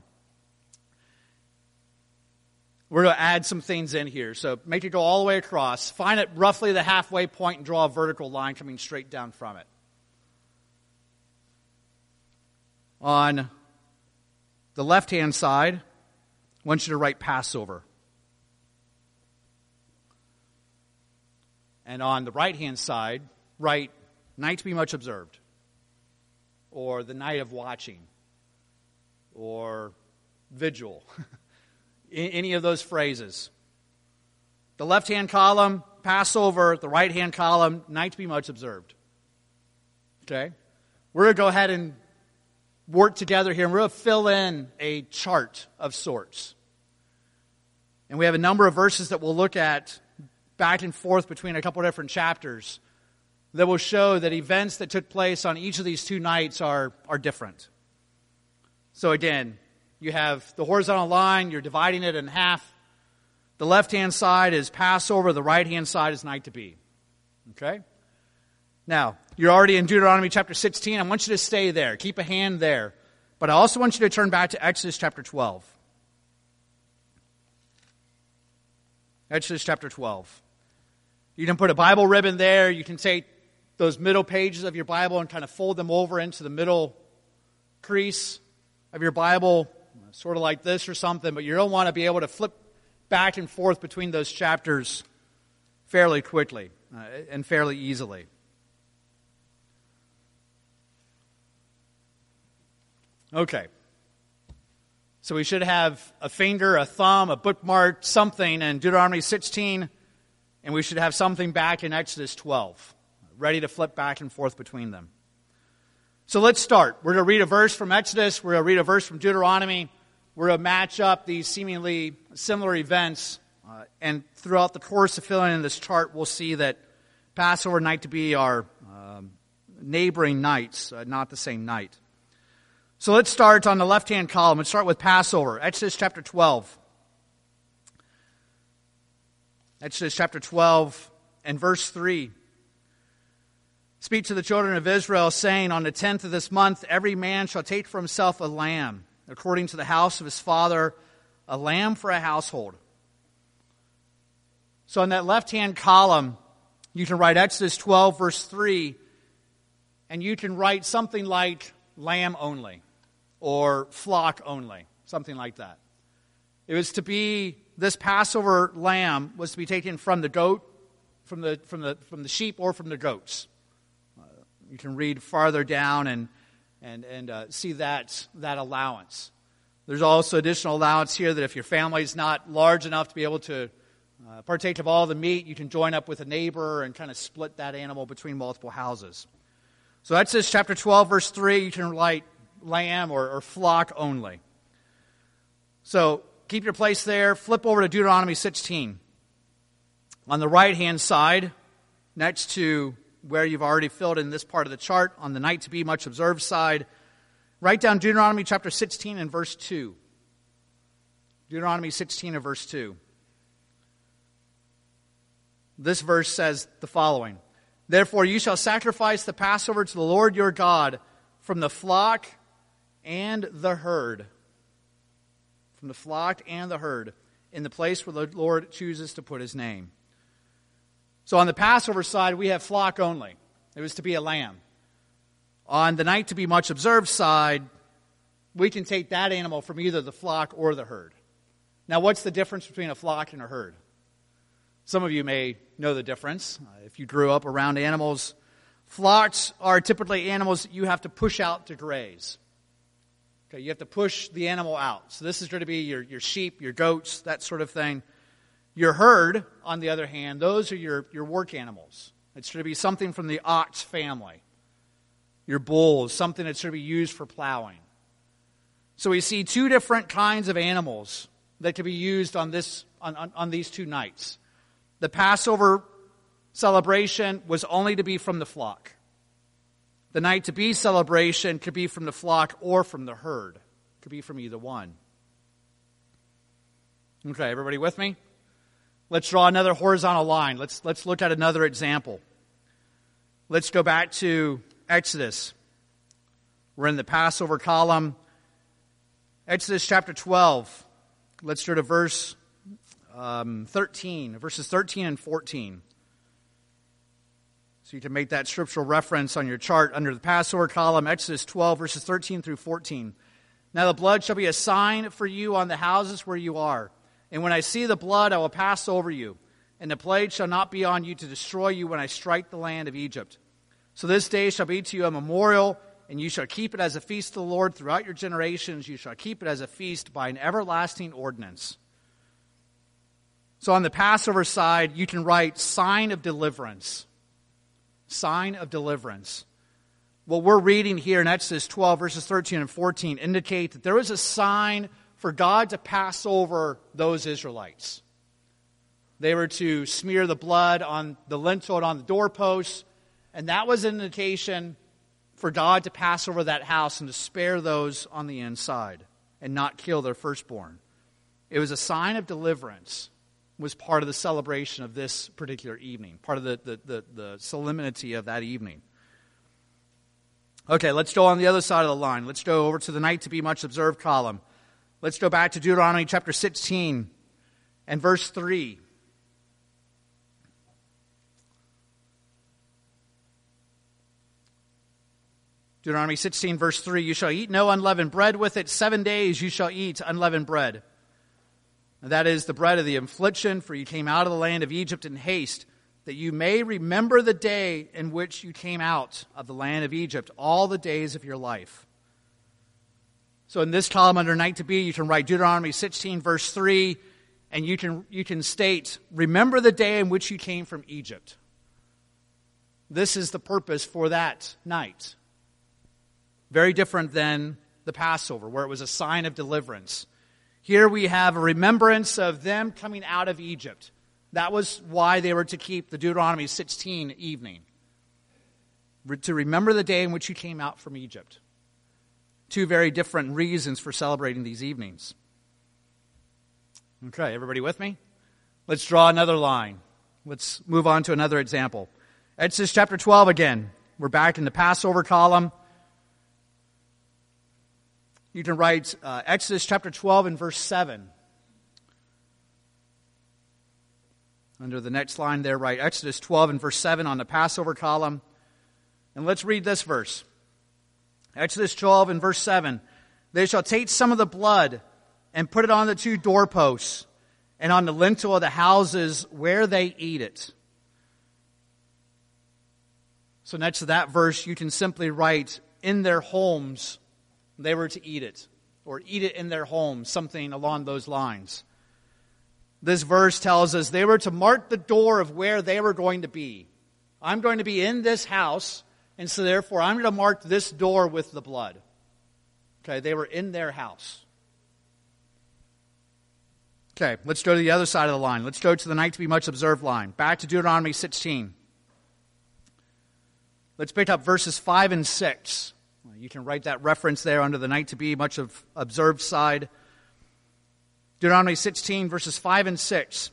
We're going to add some things in here, so make it go all the way across. Find it roughly the halfway point and draw a vertical line coming straight down from it. On the left-hand side, I want you to write Passover. And on the right-hand side, write night to be much observed, or the night of watching, or vigil. Any of those phrases. The left-hand column, Passover. The right-hand column, night to be much observed. Okay? We're going to go ahead and work together here, and we're going to fill in a chart of sorts. And we have a number of verses that we'll look at back and forth between a couple of different chapters that will show that events that took place on each of these two nights are, are different. So again, you have the horizontal line, you're dividing it in half. The left-hand side is Passover, the right-hand side is night to be. Okay? Now, you're already in Deuteronomy chapter sixteen. I want you to stay there. Keep a hand there. But I also want you to turn back to Exodus chapter twelve. Exodus chapter twelve. You can put a Bible ribbon there. You can take those middle pages of your Bible and kind of fold them over into the middle crease of your Bible, sort of like this or something, but you don't want to be able to flip back and forth between those chapters fairly quickly uh, and fairly easily. Okay. So we should have a finger, a thumb, a bookmark, something in Deuteronomy sixteen, and we should have something back in Exodus twelve, ready to flip back and forth between them. So let's start. We're going to read a verse from Exodus. We're going to read a verse from Deuteronomy. We're going to match up these seemingly similar events. Uh, and throughout the course of filling in this chart, we'll see that Passover and Night to Be are um, neighboring nights, uh, not the same night. So let's start on the left-hand column. Let's start with Passover. Exodus chapter twelve. Exodus chapter twelve and verse three. Speak to the children of Israel, saying, on the tenth of this month, every man shall take for himself a lamb, according to the house of his father, a lamb for a household. So in that left-hand column, you can write Exodus twelve, verse three, and you can write something like lamb only, or flock only, something like that. It was to be, this Passover lamb was to be taken from the goat, from the from the from the sheep, or from the goats. Uh, you can read farther down and and and uh, see that that allowance. There's also additional allowance here that if your family is not large enough to be able to uh, partake of all the meat, you can join up with a neighbor and kind of split that animal between multiple houses. So that's Exodus chapter twelve, verse three. You can write lamb or, or flock only. So keep your place there. Flip over to Deuteronomy sixteen. On the right-hand side, next to where you've already filled in this part of the chart, on the night to be much observed side, write down Deuteronomy chapter sixteen and verse two. Deuteronomy sixteen and verse two. This verse says the following. Therefore you shall sacrifice the Passover to the Lord your God from the flock and the herd. From the flock and the herd, in the place where the Lord chooses to put his name. So on the Passover side, we have flock only. It was to be a lamb. On the night to be much observed side, we can take that animal from either the flock or the herd. Now, what's the difference between a flock and a herd? Some of you may know the difference. Uh, if you grew up around animals, flocks are typically animals that you have to push out to graze. Okay, you have to push the animal out. So this is going to be your, your sheep, your goats, that sort of thing. Your herd, on the other hand, those are your, your work animals. It's going to be something from the ox family. Your bulls, something that's going to be used for plowing. So we see two different kinds of animals that can be used on this on, on, on these two nights. The Passover celebration was only to be from the flock. The night to be celebration could be from the flock or from the herd. It could be from either one. Okay, everybody with me? Let's draw another horizontal line. Let's, let's look at another example. Let's go back to Exodus. We're in the Passover column. Exodus chapter twelve. Let's go to verse um, thirteen, verses thirteen and fourteen. So you can make that scriptural reference on your chart under the Passover column, Exodus twelve, verses thirteen through fourteen. Now the blood shall be a sign for you on the houses where you are. And when I see the blood, I will pass over you. And the plague shall not be on you to destroy you when I strike the land of Egypt. So this day shall be to you a memorial, and you shall keep it as a feast to the Lord throughout your generations. You shall keep it as a feast by an everlasting ordinance. So on the Passover side, you can write sign of deliverance. Sign of deliverance. What we're reading here in Exodus twelve, verses thirteen and fourteen, indicate that there was a sign for God to pass over those Israelites. They were to smear the blood on the lintel and on the doorposts, and that was an indication for God to pass over that house and to spare those on the inside and not kill their firstborn. It was a sign of deliverance. Was part of the celebration of this particular evening, part of the, the, the, the solemnity of that evening. Okay, let's go on the other side of the line. Let's go over to the night to be much observed column. Let's go back to Deuteronomy chapter sixteen and verse three. Deuteronomy sixteen, verse three, you shall eat no unleavened bread with it. Seven days you shall eat unleavened bread. And that is the bread of the affliction, for you came out of the land of Egypt in haste, that you may remember the day in which you came out of the land of Egypt, all the days of your life. So in this column under night to be, you can write Deuteronomy sixteen, verse three, and you can, you can state, remember the day in which you came from Egypt. This is the purpose for that night. Very different than the Passover, where it was a sign of deliverance. Here we have a remembrance of them coming out of Egypt. That was why they were to keep the Deuteronomy sixteen evening. To remember the day in which you came out from Egypt. Two very different reasons for celebrating these evenings. Okay, everybody with me? Let's draw another line. Let's move on to another example. Exodus chapter twelve again. We're back in the Passover column. You can write uh, Exodus chapter twelve and verse seven. Under the next line there, write Exodus twelve and verse seven on the Passover column. And let's read this verse. Exodus twelve and verse seven. They shall take some of the blood and put it on the two doorposts and on the lintel of the houses where they eat it. So next to that verse, you can simply write, in their homes they were to eat it, or eat it in their homes, something along those lines. This verse tells us they were to mark the door of where they were going to be. I'm going to be in this house, and so therefore I'm going to mark this door with the blood. Okay, they were in their house. Okay, let's go to the other side of the line. Let's go to the night to be much observed line. Back to Deuteronomy sixteen. Let's pick up verses five and six. You can write that reference there under the night to be much of observed side. Deuteronomy sixteen, verses five and six.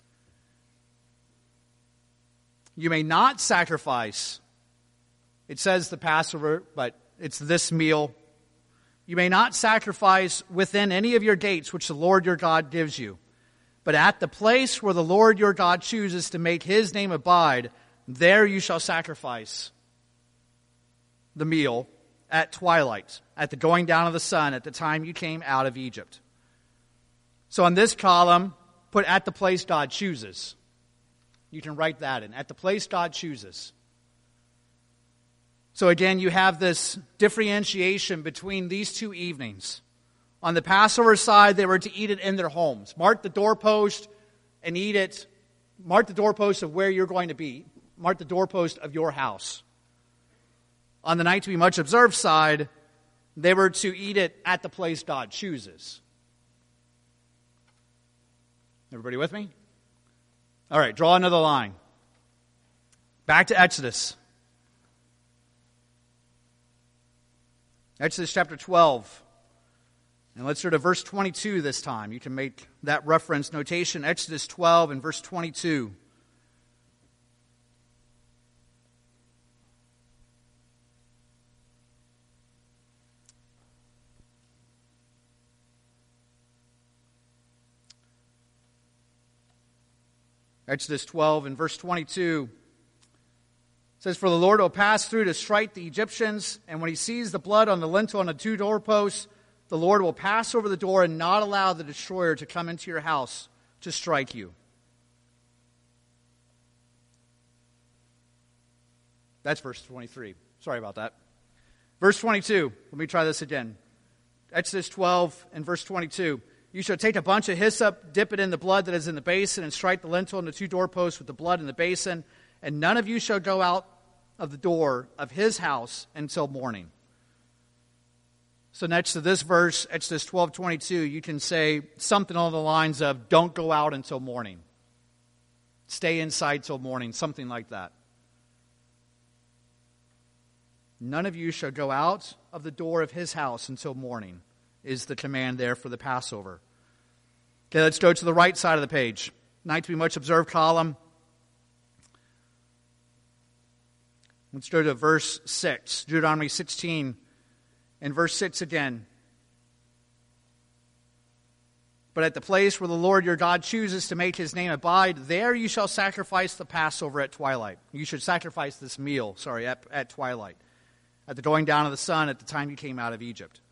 You may not sacrifice. It says the Passover, but it's this meal. You may not sacrifice within any of your gates which the Lord your God gives you. But at the place where the Lord your God chooses to make his name abide, there you shall sacrifice the meal at twilight, at the going down of the sun, at the time you came out of Egypt. So on this column, put at the place God chooses. You can write that in, at the place God chooses. So again, you have this differentiation between these two evenings. On the Passover side, they were to eat it in their homes. Mark the doorpost and eat it. Mark the doorpost of where you're going to be. Mark the doorpost of your house. On the night to be much observed side, they were to eat it at the place God chooses. Everybody with me? All right, draw another line. Back to Exodus. Exodus chapter twelve. And let's go to verse twenty-two this time. You can make that reference notation. Exodus twelve and verse twenty-two. Exodus twelve and verse twenty-two says, for the Lord will pass through to strike the Egyptians, and when he sees the blood on the lintel and the two doorposts, the Lord will pass over the door and not allow the destroyer to come into your house to strike you. That's verse twenty-three. Sorry about that. Verse twenty-two. Let me try this again. Exodus twelve and verse twenty-two. You shall take a bunch of hyssop, dip it in the blood that is in the basin, and strike the lintel and the two doorposts with the blood in the basin, and none of you shall go out of the door of his house until morning. So next to this verse, Exodus twelve twenty-two, you can say something along the lines of, don't go out until morning. Stay inside till morning, something like that. None of you shall go out of the door of his house until morning, is the command there for the Passover. Okay, let's go to the right side of the page. Night to be much observed column. Let's go to verse six, Deuteronomy sixteen, and verse six again. But at the place where the Lord your God chooses to make his name abide, there you shall sacrifice the Passover at twilight. You should sacrifice this meal, sorry, at, at twilight, at the going down of the sun, at the time you came out of Egypt.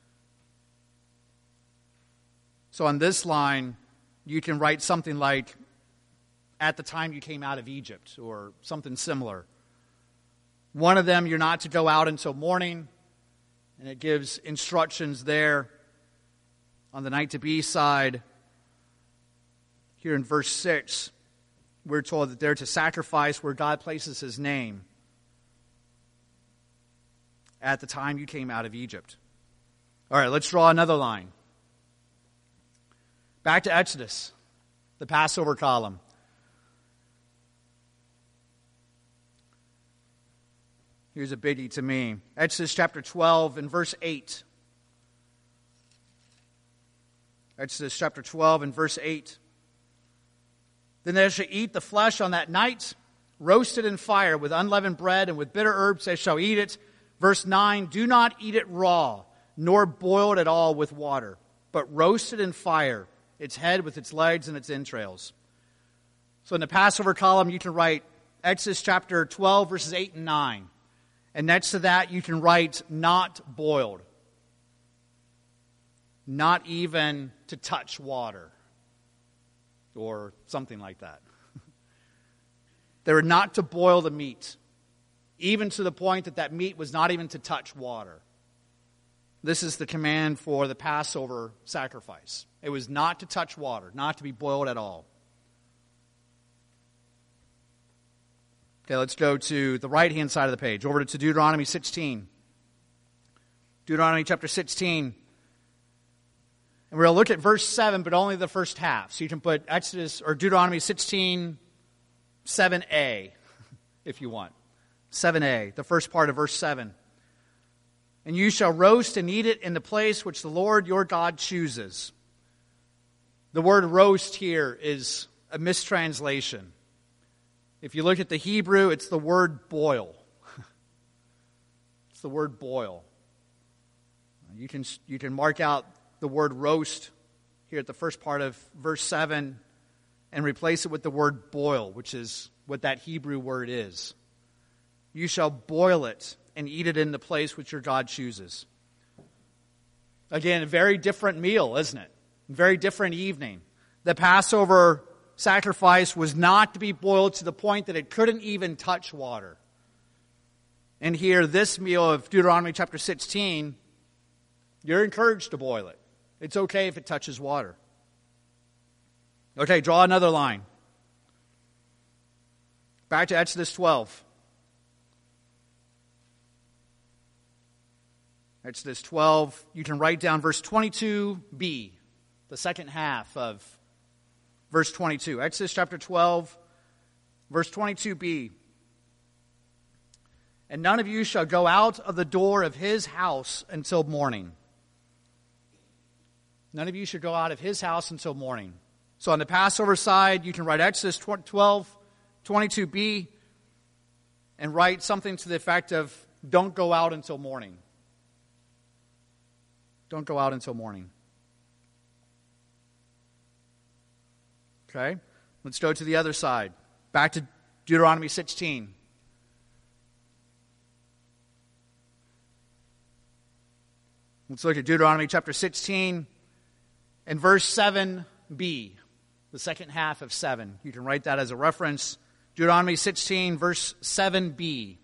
So on this line, you can write something like, at the time you came out of Egypt, or something similar. One of them, you're not to go out until morning, and it gives instructions there. On the night to be side, here in verse six, we're told that they're to sacrifice where God places his name at the time you came out of Egypt. All right, let's draw another line. Back to Exodus, the Passover column. Here's a biggie to me. Exodus chapter twelve and verse eight. Exodus chapter twelve and verse eight. Then they shall eat the flesh on that night, roasted in fire with unleavened bread, and with bitter herbs they shall eat it. Verse nine, do not eat it raw, nor boiled at all with water, but roasted in fire, its head with its legs and its entrails. So in the Passover column, you can write Exodus chapter twelve, verses eight and nine. And next to that, you can write not boiled. Not even to touch water, or something like that. They were not to boil the meat, even to the point that that meat was not even to touch water. This is the command for the Passover sacrifice. It was not to touch water, not to be boiled at all. Okay, let's go to the right-hand side of the page, over to Deuteronomy sixteen. Deuteronomy chapter sixteen. And we're going to look at verse seven, but only the first half. So you can put Exodus or Deuteronomy sixteen, seven a, if you want. seven a, the first part of verse seven. And you shall roast and eat it in the place which the Lord your God chooses. The word roast here is a mistranslation. If you look at the Hebrew, it's the word boil. It's the word boil. You can, you can mark out the word roast here at the first part of verse seven and replace it with the word boil, which is what that Hebrew word is. You shall boil it and eat it in the place which your God chooses. Again, a very different meal, isn't it? A very different evening. The Passover sacrifice was not to be boiled to the point that it couldn't even touch water. And here, this meal of Deuteronomy chapter sixteen, you're encouraged to boil it. It's okay if it touches water. Okay, draw another line. Back to Exodus twelve. Exodus twelve, you can write down verse twenty-two b, the second half of verse twenty-two. Exodus chapter twelve, verse twenty-two b. And none of you shall go out of the door of his house until morning. None of you should go out of his house until morning. So on the Passover side, you can write Exodus twelve, twenty-two b, and write something to the effect of, don't go out until morning. Don't go out until morning. Okay? Let's go to the other side. Back to Deuteronomy sixteen. Let's look at Deuteronomy chapter sixteen and verse seven b, the second half of seven. You can write that as a reference. Deuteronomy sixteen, verse seven b.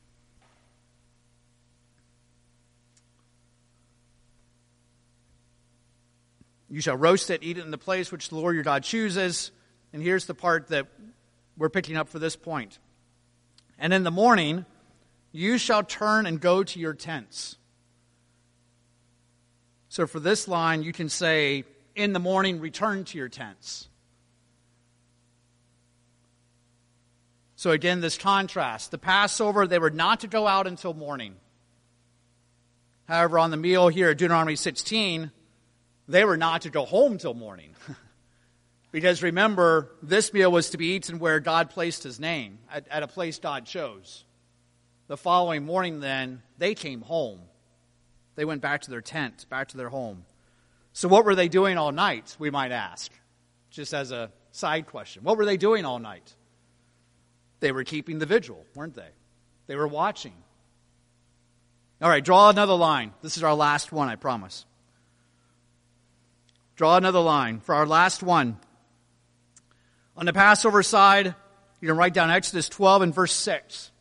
You shall roast it, eat it in the place which the Lord your God chooses. And here's the part that we're picking up for this point. And in the morning, you shall turn and go to your tents. So for this line, you can say, in the morning, return to your tents. So again, this contrast. The Passover, they were not to go out until morning. However, on the meal here at Deuteronomy sixteen, they were not to go home till morning. Because remember, this meal was to be eaten where God placed his name, at, at a place God chose. the following morning then, they came home. They went back to their tent, back to their home. So what were they doing all night, we might ask, just as a side question. What were they doing all night? They were keeping the vigil, weren't they? They were watching. All right, draw another line. This is our last one, I promise. Draw another line for our last one. On the Passover side, you can write down Exodus twelve and verse six.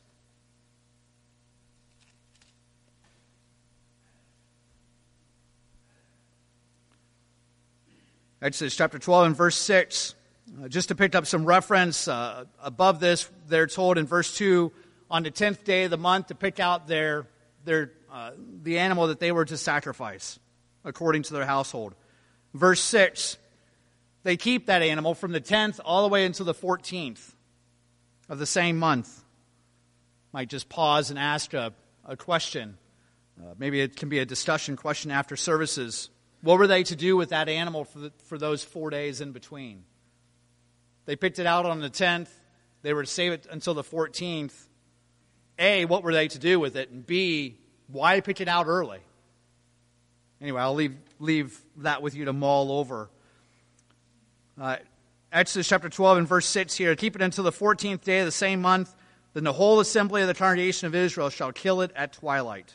Exodus chapter twelve and verse six. Uh, just to pick up some reference, uh, above this, they're told in verse two, on the tenth day of the month to pick out their, their uh, the animal that they were to sacrifice according to their household. Verse six, they keep that animal from the tenth all the way until the fourteenth of the same month. Might just pause and ask a, a question. Uh, maybe it can be a discussion question after services. What were they to do with that animal for, the, for those four days in between? They picked it out on the tenth. They were to save it until the fourteenth. A, what were they to do with it? And B, why pick it out early? Anyway, I'll leave, leave that with you to mull over. Uh, Exodus chapter twelve and verse six here. Keep it until the fourteenth day of the same month. Then the whole assembly of the congregation of Israel shall kill it at twilight.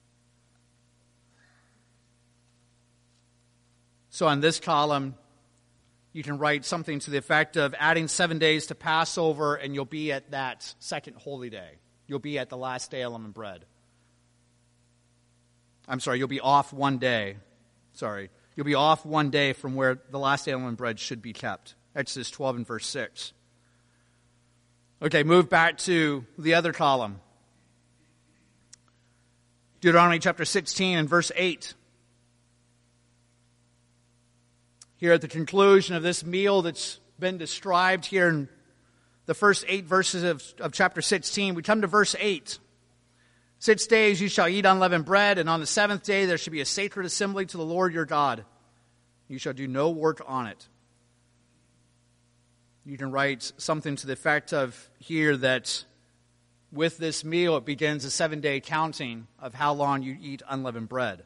So on this column, you can write something to the effect of adding seven days to Passover, and you'll be at that second holy day. You'll be at the last day of unleavened bread. I'm sorry, you'll be off one day. Sorry. You'll be off one day from where the last day of unleavened bread should be kept. Exodus twelve and verse six. Okay, move back to the other column. Deuteronomy chapter sixteen and verse eight. Here at the conclusion of this meal that's been described here in the first eight verses of, of chapter sixteen, we come to verse eight. Six days you shall eat unleavened bread, and on the seventh day there shall be a sacred assembly to the Lord your God. You shall do no work on it. You can write something to the effect of here that with this meal it begins a seven-day counting of how long you eat unleavened bread.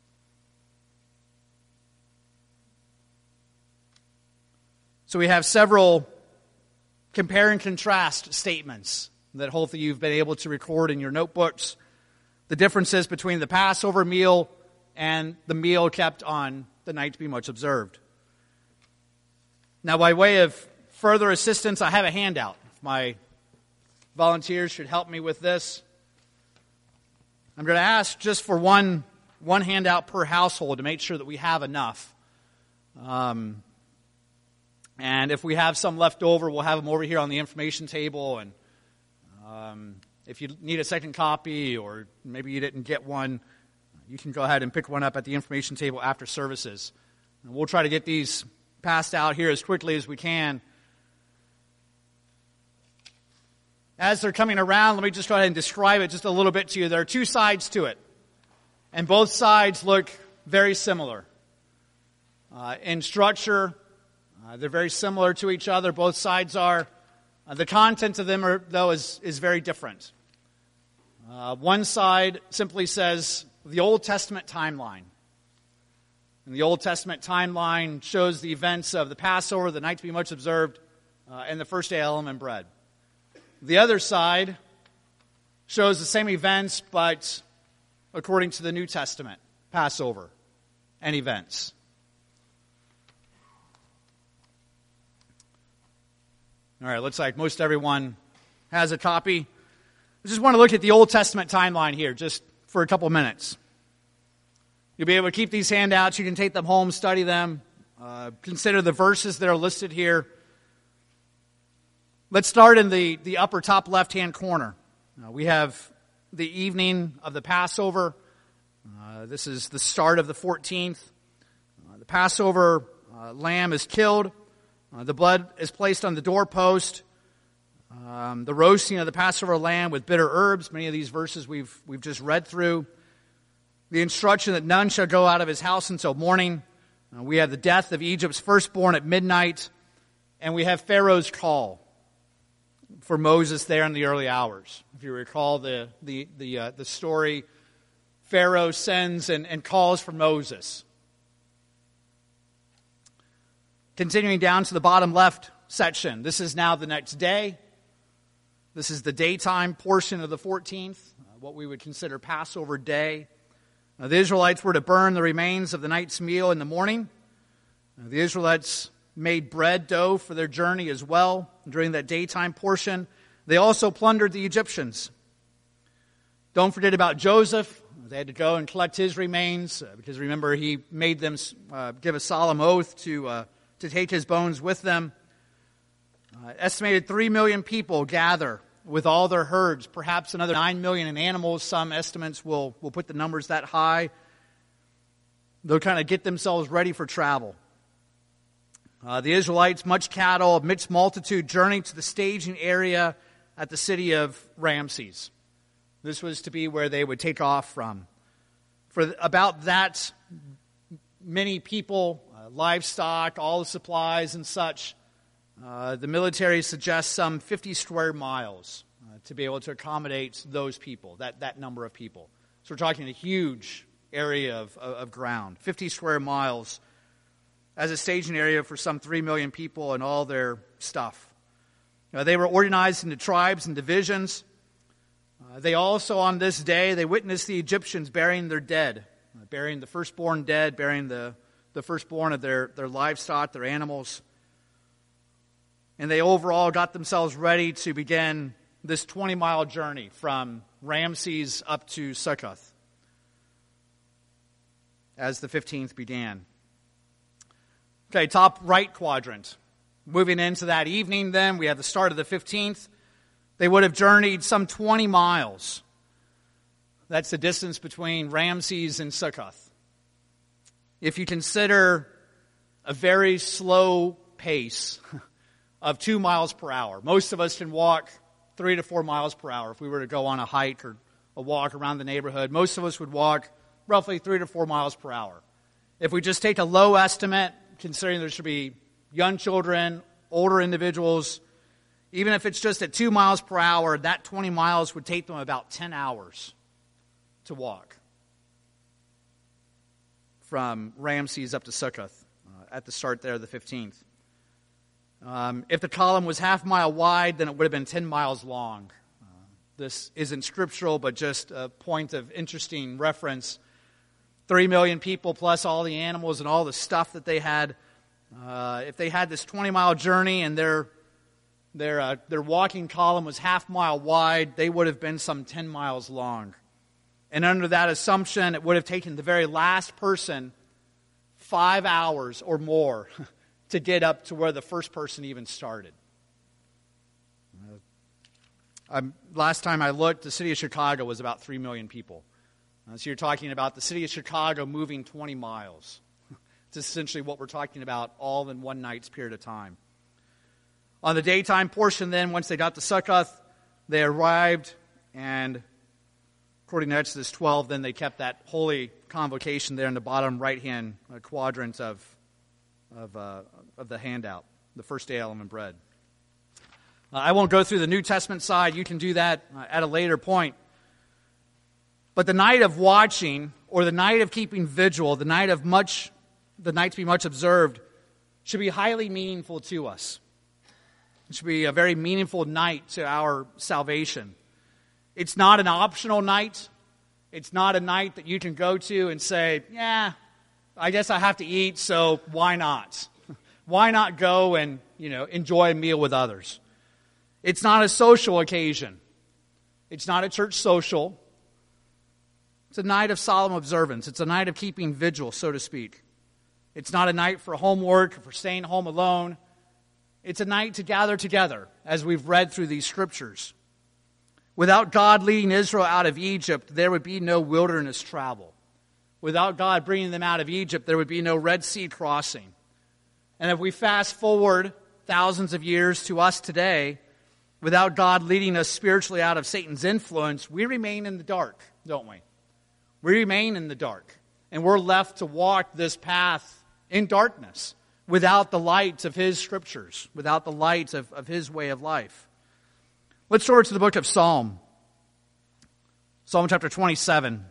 So we have several compare and contrast statements that hopefully you've been able to record in your notebooks. The differences between the Passover meal and the meal kept on the night to be much observed. Now, by way of further assistance, I have a handout. My volunteers should help me with this. I'm going to ask just for one, one handout per household to make sure that we have enough. Um... And if we have some left over, we'll have them over here on the information table. And um, if you need a second copy or maybe you didn't get one, you can go ahead and pick one up at the information table after services. And we'll try to get these passed out here as quickly as we can. As they're coming around, let me just go ahead and describe it just a little bit to you. There are two sides to it. And both sides look very similar. Uh, in structure, Uh, they're very similar to each other. Both sides are. Uh, the content of them, are, though, is, is very different. Uh, one side simply says the Old Testament timeline. And the Old Testament timeline shows the events of the Passover, the night to be much observed, uh, and the first day of unleavened bread. The other side shows the same events, but according to the New Testament, Passover and events. All right, looks like most everyone has a copy. I just want to look at the Old Testament timeline here just for a couple minutes. You'll be able to keep these handouts. You can take them home, study them, uh, consider the verses that are listed here. Let's start in the, the upper top left-hand corner. Uh, we have the evening of the Passover. Uh, this is the start of the fourteenth. Uh, the Passover uh, lamb is killed. Uh, the blood is placed on the doorpost. Um, the roasting of the Passover lamb with bitter herbs. Many of these verses we've we've just read through. The instruction that none shall go out of his house until morning. Uh, we have the death of Egypt's firstborn at midnight. And we have Pharaoh's call. for Moses there in the early hours. If you recall the the the, uh, the story, Pharaoh sends and, and calls for Moses. Continuing down to the bottom left section, this is now the next day. This is the daytime portion of the fourteenth, uh, what we would consider Passover day. Uh, the Israelites were to burn the remains of the night's meal in the morning. Uh, the Israelites made bread dough for their journey as well during that daytime portion. They also plundered the Egyptians. Don't forget about Joseph. They had to go and collect his remains uh, because remember he made them uh, give a solemn oath to uh, to take his bones with them. Uh, estimated three million people gather with all their herds, perhaps another nine million in animals. Some estimates will, will put the numbers that high. They'll kind of get themselves ready for travel. Uh, the Israelites, much cattle, a mixed multitude, journeyed to the staging area at the city of Ramses. This was to be where they would take off from. For about that many people, uh, livestock, all the supplies and such, uh, the military suggests some fifty square miles uh, to be able to accommodate those people, that, that number of people. So we're talking a huge area of, of, of ground, fifty square miles as a staging area for some three million people and all their stuff. Uh, they were organized into tribes and divisions. Uh, they also, on this day, they witnessed the Egyptians burying their dead, uh, burying the firstborn dead, burying the, the firstborn of their, their livestock, their animals. And they overall got themselves ready to begin this twenty-mile journey from Ramses up to Succoth as the fifteenth began. Okay, top right quadrant. Moving into that evening then, we have the start of the fifteenth. They would have journeyed some twenty miles. That's the distance between Ramses and Succoth. If you consider a very slow pace of two miles per hour, most of us can walk three to four miles per hour. If we were to go on a hike or a walk around the neighborhood, most of us would walk roughly three to four miles per hour. If we just take a low estimate, considering there should be young children, older individuals, even if it's just at two miles per hour, that twenty miles would take them about ten hours to walk from Ramses up to Succoth uh, at the start there of the fifteenth. Um, if the column was half a mile wide, then it would have been ten miles long. Uh, this isn't scriptural, but just a point of interesting reference. Three million people plus all the animals and all the stuff that they had. Uh, if they had this twenty-mile journey and their their uh, their walking column was half mile wide, they would have been some ten miles long. And under that assumption, it would have taken the very last person five hours or more to get up to where the first person even started. Uh, um, last time I looked, the city of Chicago was about three million people. Uh, so you're talking about the city of Chicago moving twenty miles. It's essentially what we're talking about all in one night's period of time. On the daytime portion then, once they got to Succoth, they arrived, and according to Exodus twelve, then they kept that holy convocation there in the bottom right-hand uh, quadrant of of, uh, of the handout, the first day element bread. Uh, I won't go through the New Testament side. You can do that uh, at a later point. But the night of watching, or the night of keeping vigil, the night of much, the night to be much observed, should be highly meaningful to us. It should be a very meaningful night to our salvation. It's not an optional night. It's not a night that you can go to and say, yeah, I guess I have to eat, so why not? Why not go and, you know, enjoy a meal with others? It's not a social occasion. It's not a church social. It's a night of solemn observance. It's a night of keeping vigil, so to speak. It's not a night for homework or for staying home alone. It's a night to gather together, as we've read through these scriptures. Without God leading Israel out of Egypt, there would be no wilderness travel. Without God bringing them out of Egypt, there would be no Red Sea crossing. And if we fast forward thousands of years to us today, without God leading us spiritually out of Satan's influence, we remain in the dark, don't we? We remain in the dark, and we're left to walk this path in darkness without the light of His scriptures, without the light of, of His way of life. Let's turn to the book of Psalm. Psalm chapter twenty-seven.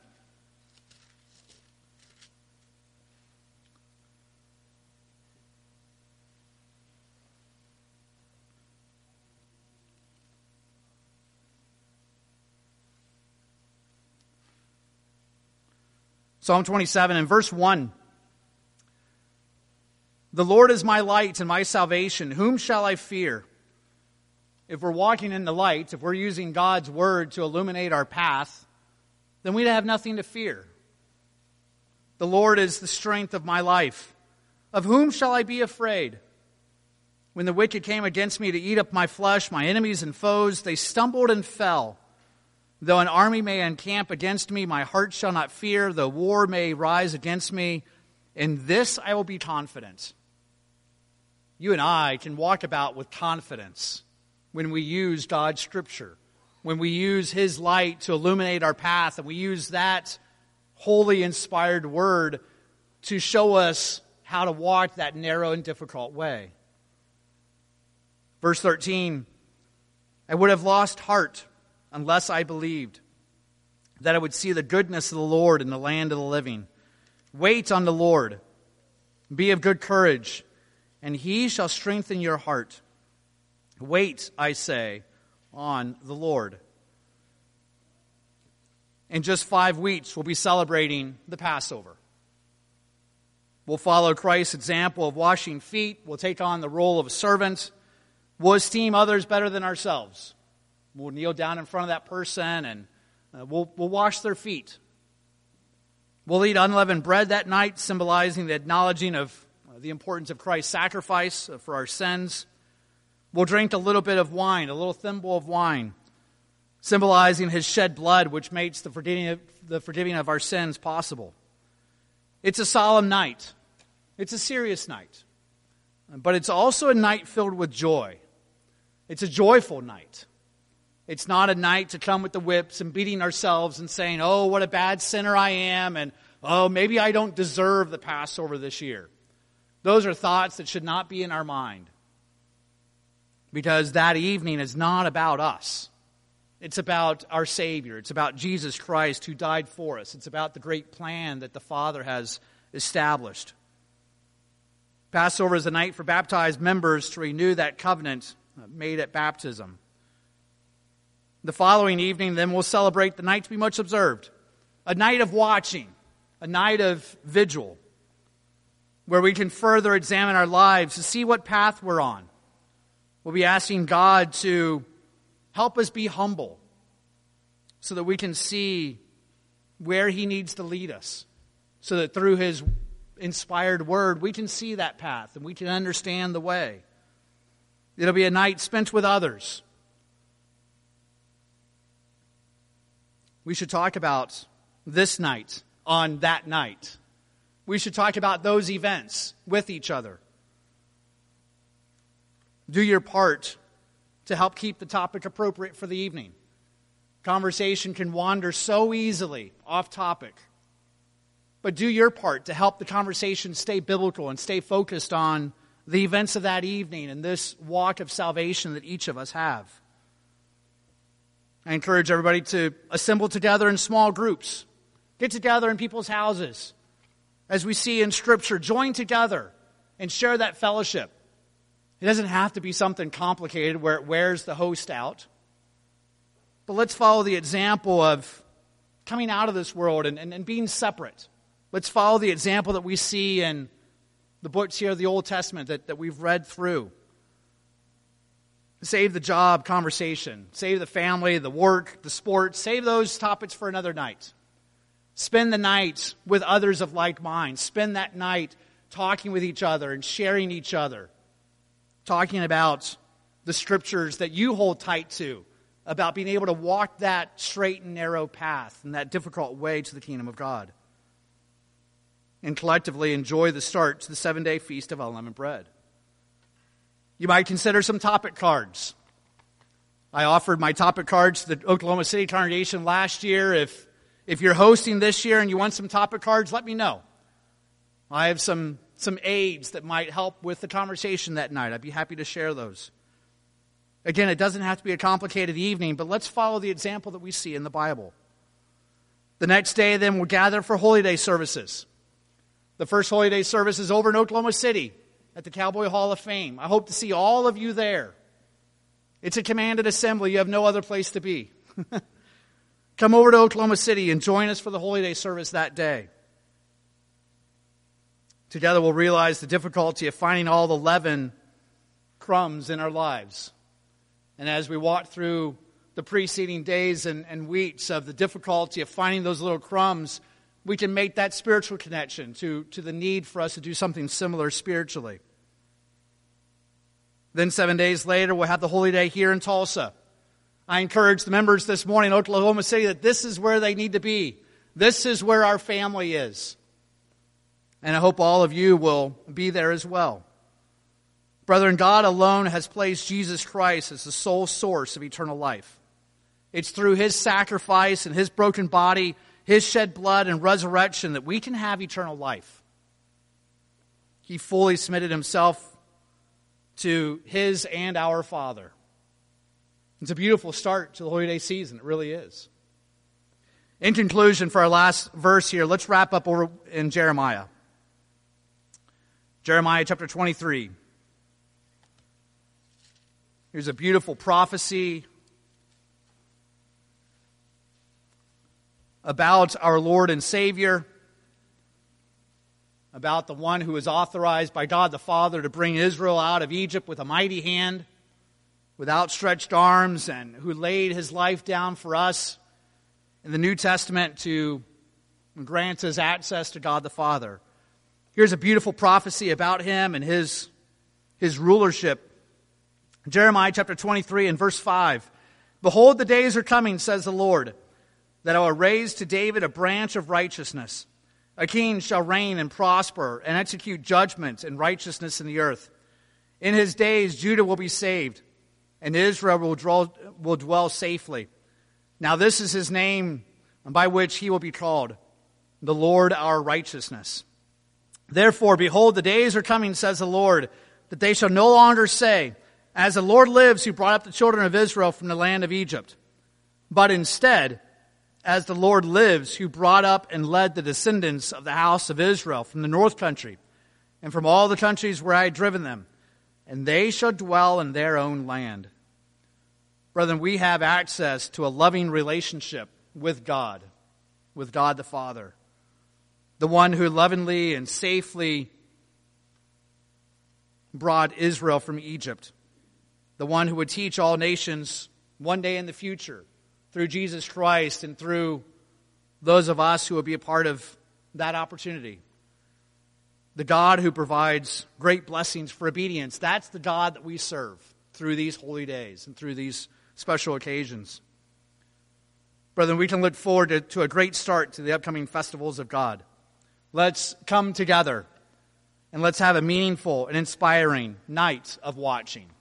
Psalm twenty-seven and verse one. The Lord is my light and my salvation. Whom shall I fear? If we're walking in the light, if we're using God's word to illuminate our path, then we'd have nothing to fear. The Lord is the strength of my life. Of whom shall I be afraid? When the wicked came against me to eat up my flesh, my enemies and foes, they stumbled and fell. Though an army may encamp against me, my heart shall not fear. Though war may rise against me, in this I will be confident. You and I can walk about with confidence when we use God's Scripture, when we use His light to illuminate our path, and we use that holy, inspired Word to show us how to walk that narrow and difficult way. Verse thirteen, I would have lost heart unless I believed that I would see the goodness of the Lord in the land of the living. Wait on the Lord, be of good courage, and He shall strengthen your heart. Wait, I say, on the Lord. In just five weeks, we'll be celebrating the Passover. We'll follow Christ's example of washing feet. We'll take on the role of a servant. We'll esteem others better than ourselves. We'll kneel down in front of that person and uh, we'll, we'll wash their feet. We'll eat unleavened bread that night, symbolizing the acknowledging of uh, the importance of Christ's sacrifice uh, for our sins. We'll drink a little bit of wine, a little thimble of wine, symbolizing His shed blood, which makes the forgiving of, the forgiving of our sins possible. It's a solemn night. It's a serious night. But it's also a night filled with joy. It's a joyful night. It's not a night to come with the whips and beating ourselves and saying, oh, what a bad sinner I am, and oh, maybe I don't deserve the Passover this year. Those are thoughts that should not be in our mind. Because that evening is not about us. It's about our Savior. It's about Jesus Christ who died for us. It's about the great plan that the Father has established. Passover is a night for baptized members to renew that covenant made at baptism. The following evening, then, we'll celebrate the night to be much observed. A night of watching, a night of vigil, where we can further examine our lives to see what path we're on. We'll be asking God to help us be humble so that we can see where He needs to lead us, so that through His inspired word we can see that path and we can understand the way. It'll be a night spent with others. We should talk about this night on that night. We should talk about those events with each other. Do your part to help keep the topic appropriate for the evening. Conversation can wander so easily off topic. But do your part to help the conversation stay biblical and stay focused on the events of that evening and this walk of salvation that each of us have. I encourage everybody to assemble together in small groups. Get together in people's houses. As we see in Scripture, join together and share that fellowship. It doesn't have to be something complicated where it wears the host out. But let's follow the example of coming out of this world and, and, and being separate. Let's follow the example that we see in the books here of the Old Testament that, that we've read through. Save the job conversation. Save the family, the work, the sports. Save those topics for another night. Spend the night with others of like mind. Spend that night talking with each other and sharing each other. Talking about the Scriptures that you hold tight to. About being able to walk that straight and narrow path and that difficult way to the kingdom of God. And collectively enjoy the start to the seven-day feast of unleavened bread. You might consider some topic cards. I offered my topic cards to the Oklahoma City congregation last year. If, if you're hosting this year and you want some topic cards, let me know. I have some, some aids that might help with the conversation that night. I'd be happy to share those. Again, it doesn't have to be a complicated evening, but let's follow the example that we see in the Bible. The next day, then, we'll gather for Holy Day services. The first Holy Day service is over in Oklahoma City at the Cowboy Hall of Fame. I hope to see all of you there. It's a commanded assembly. You have no other place to be. Come over to Oklahoma City and join us for the Holy Day service that day. Together we'll realize the difficulty of finding all the leaven crumbs in our lives. And as we walk through the preceding days and, and weeks of the difficulty of finding those little crumbs, we can make that spiritual connection to, to the need for us to do something similar spiritually. Then seven days later, we'll have the Holy Day here in Tulsa. I encourage the members this morning in Oklahoma City that this is where they need to be. This is where our family is. And I hope all of you will be there as well. Brethren, God alone has placed Jesus Christ as the sole source of eternal life. It's through His sacrifice and His broken body, His shed blood and resurrection that we can have eternal life. He fully submitted Himself to His and our Father. It's a beautiful start to the Holy Day season. It really is. In conclusion, for our last verse here, let's wrap up over in Jeremiah. Jeremiah chapter twenty-three. Here's a beautiful prophecy about our Lord and Savior, about the one who was authorized by God the Father to bring Israel out of Egypt with a mighty hand, with outstretched arms, and who laid His life down for us in the New Testament to grant us access to God the Father. Here's a beautiful prophecy about Him and His, His rulership. Jeremiah chapter twenty-three and verse five. Behold, the days are coming, says the Lord, that I will raise to David a branch of righteousness. A king shall reign and prosper and execute judgment and righteousness in the earth. In his days Judah will be saved, and Israel will dwell, will dwell safely. Now this is his name by which he will be called, the Lord our righteousness. Therefore, behold, the days are coming, says the Lord, that they shall no longer say, as the Lord lives who brought up the children of Israel from the land of Egypt, but instead, as the Lord lives who brought up and led the descendants of the house of Israel from the north country and from all the countries where I had driven them, and they shall dwell in their own land. Brethren, we have access to a loving relationship with God, with God the Father, the one who lovingly and safely brought Israel from Egypt, the one who would teach all nations one day in the future through Jesus Christ and through those of us who will be a part of that opportunity. The God who provides great blessings for obedience. That's the God that we serve through these holy days and through these special occasions. Brethren, we can look forward to, to a great start to the upcoming festivals of God. Let's come together and let's have a meaningful and inspiring night of watching.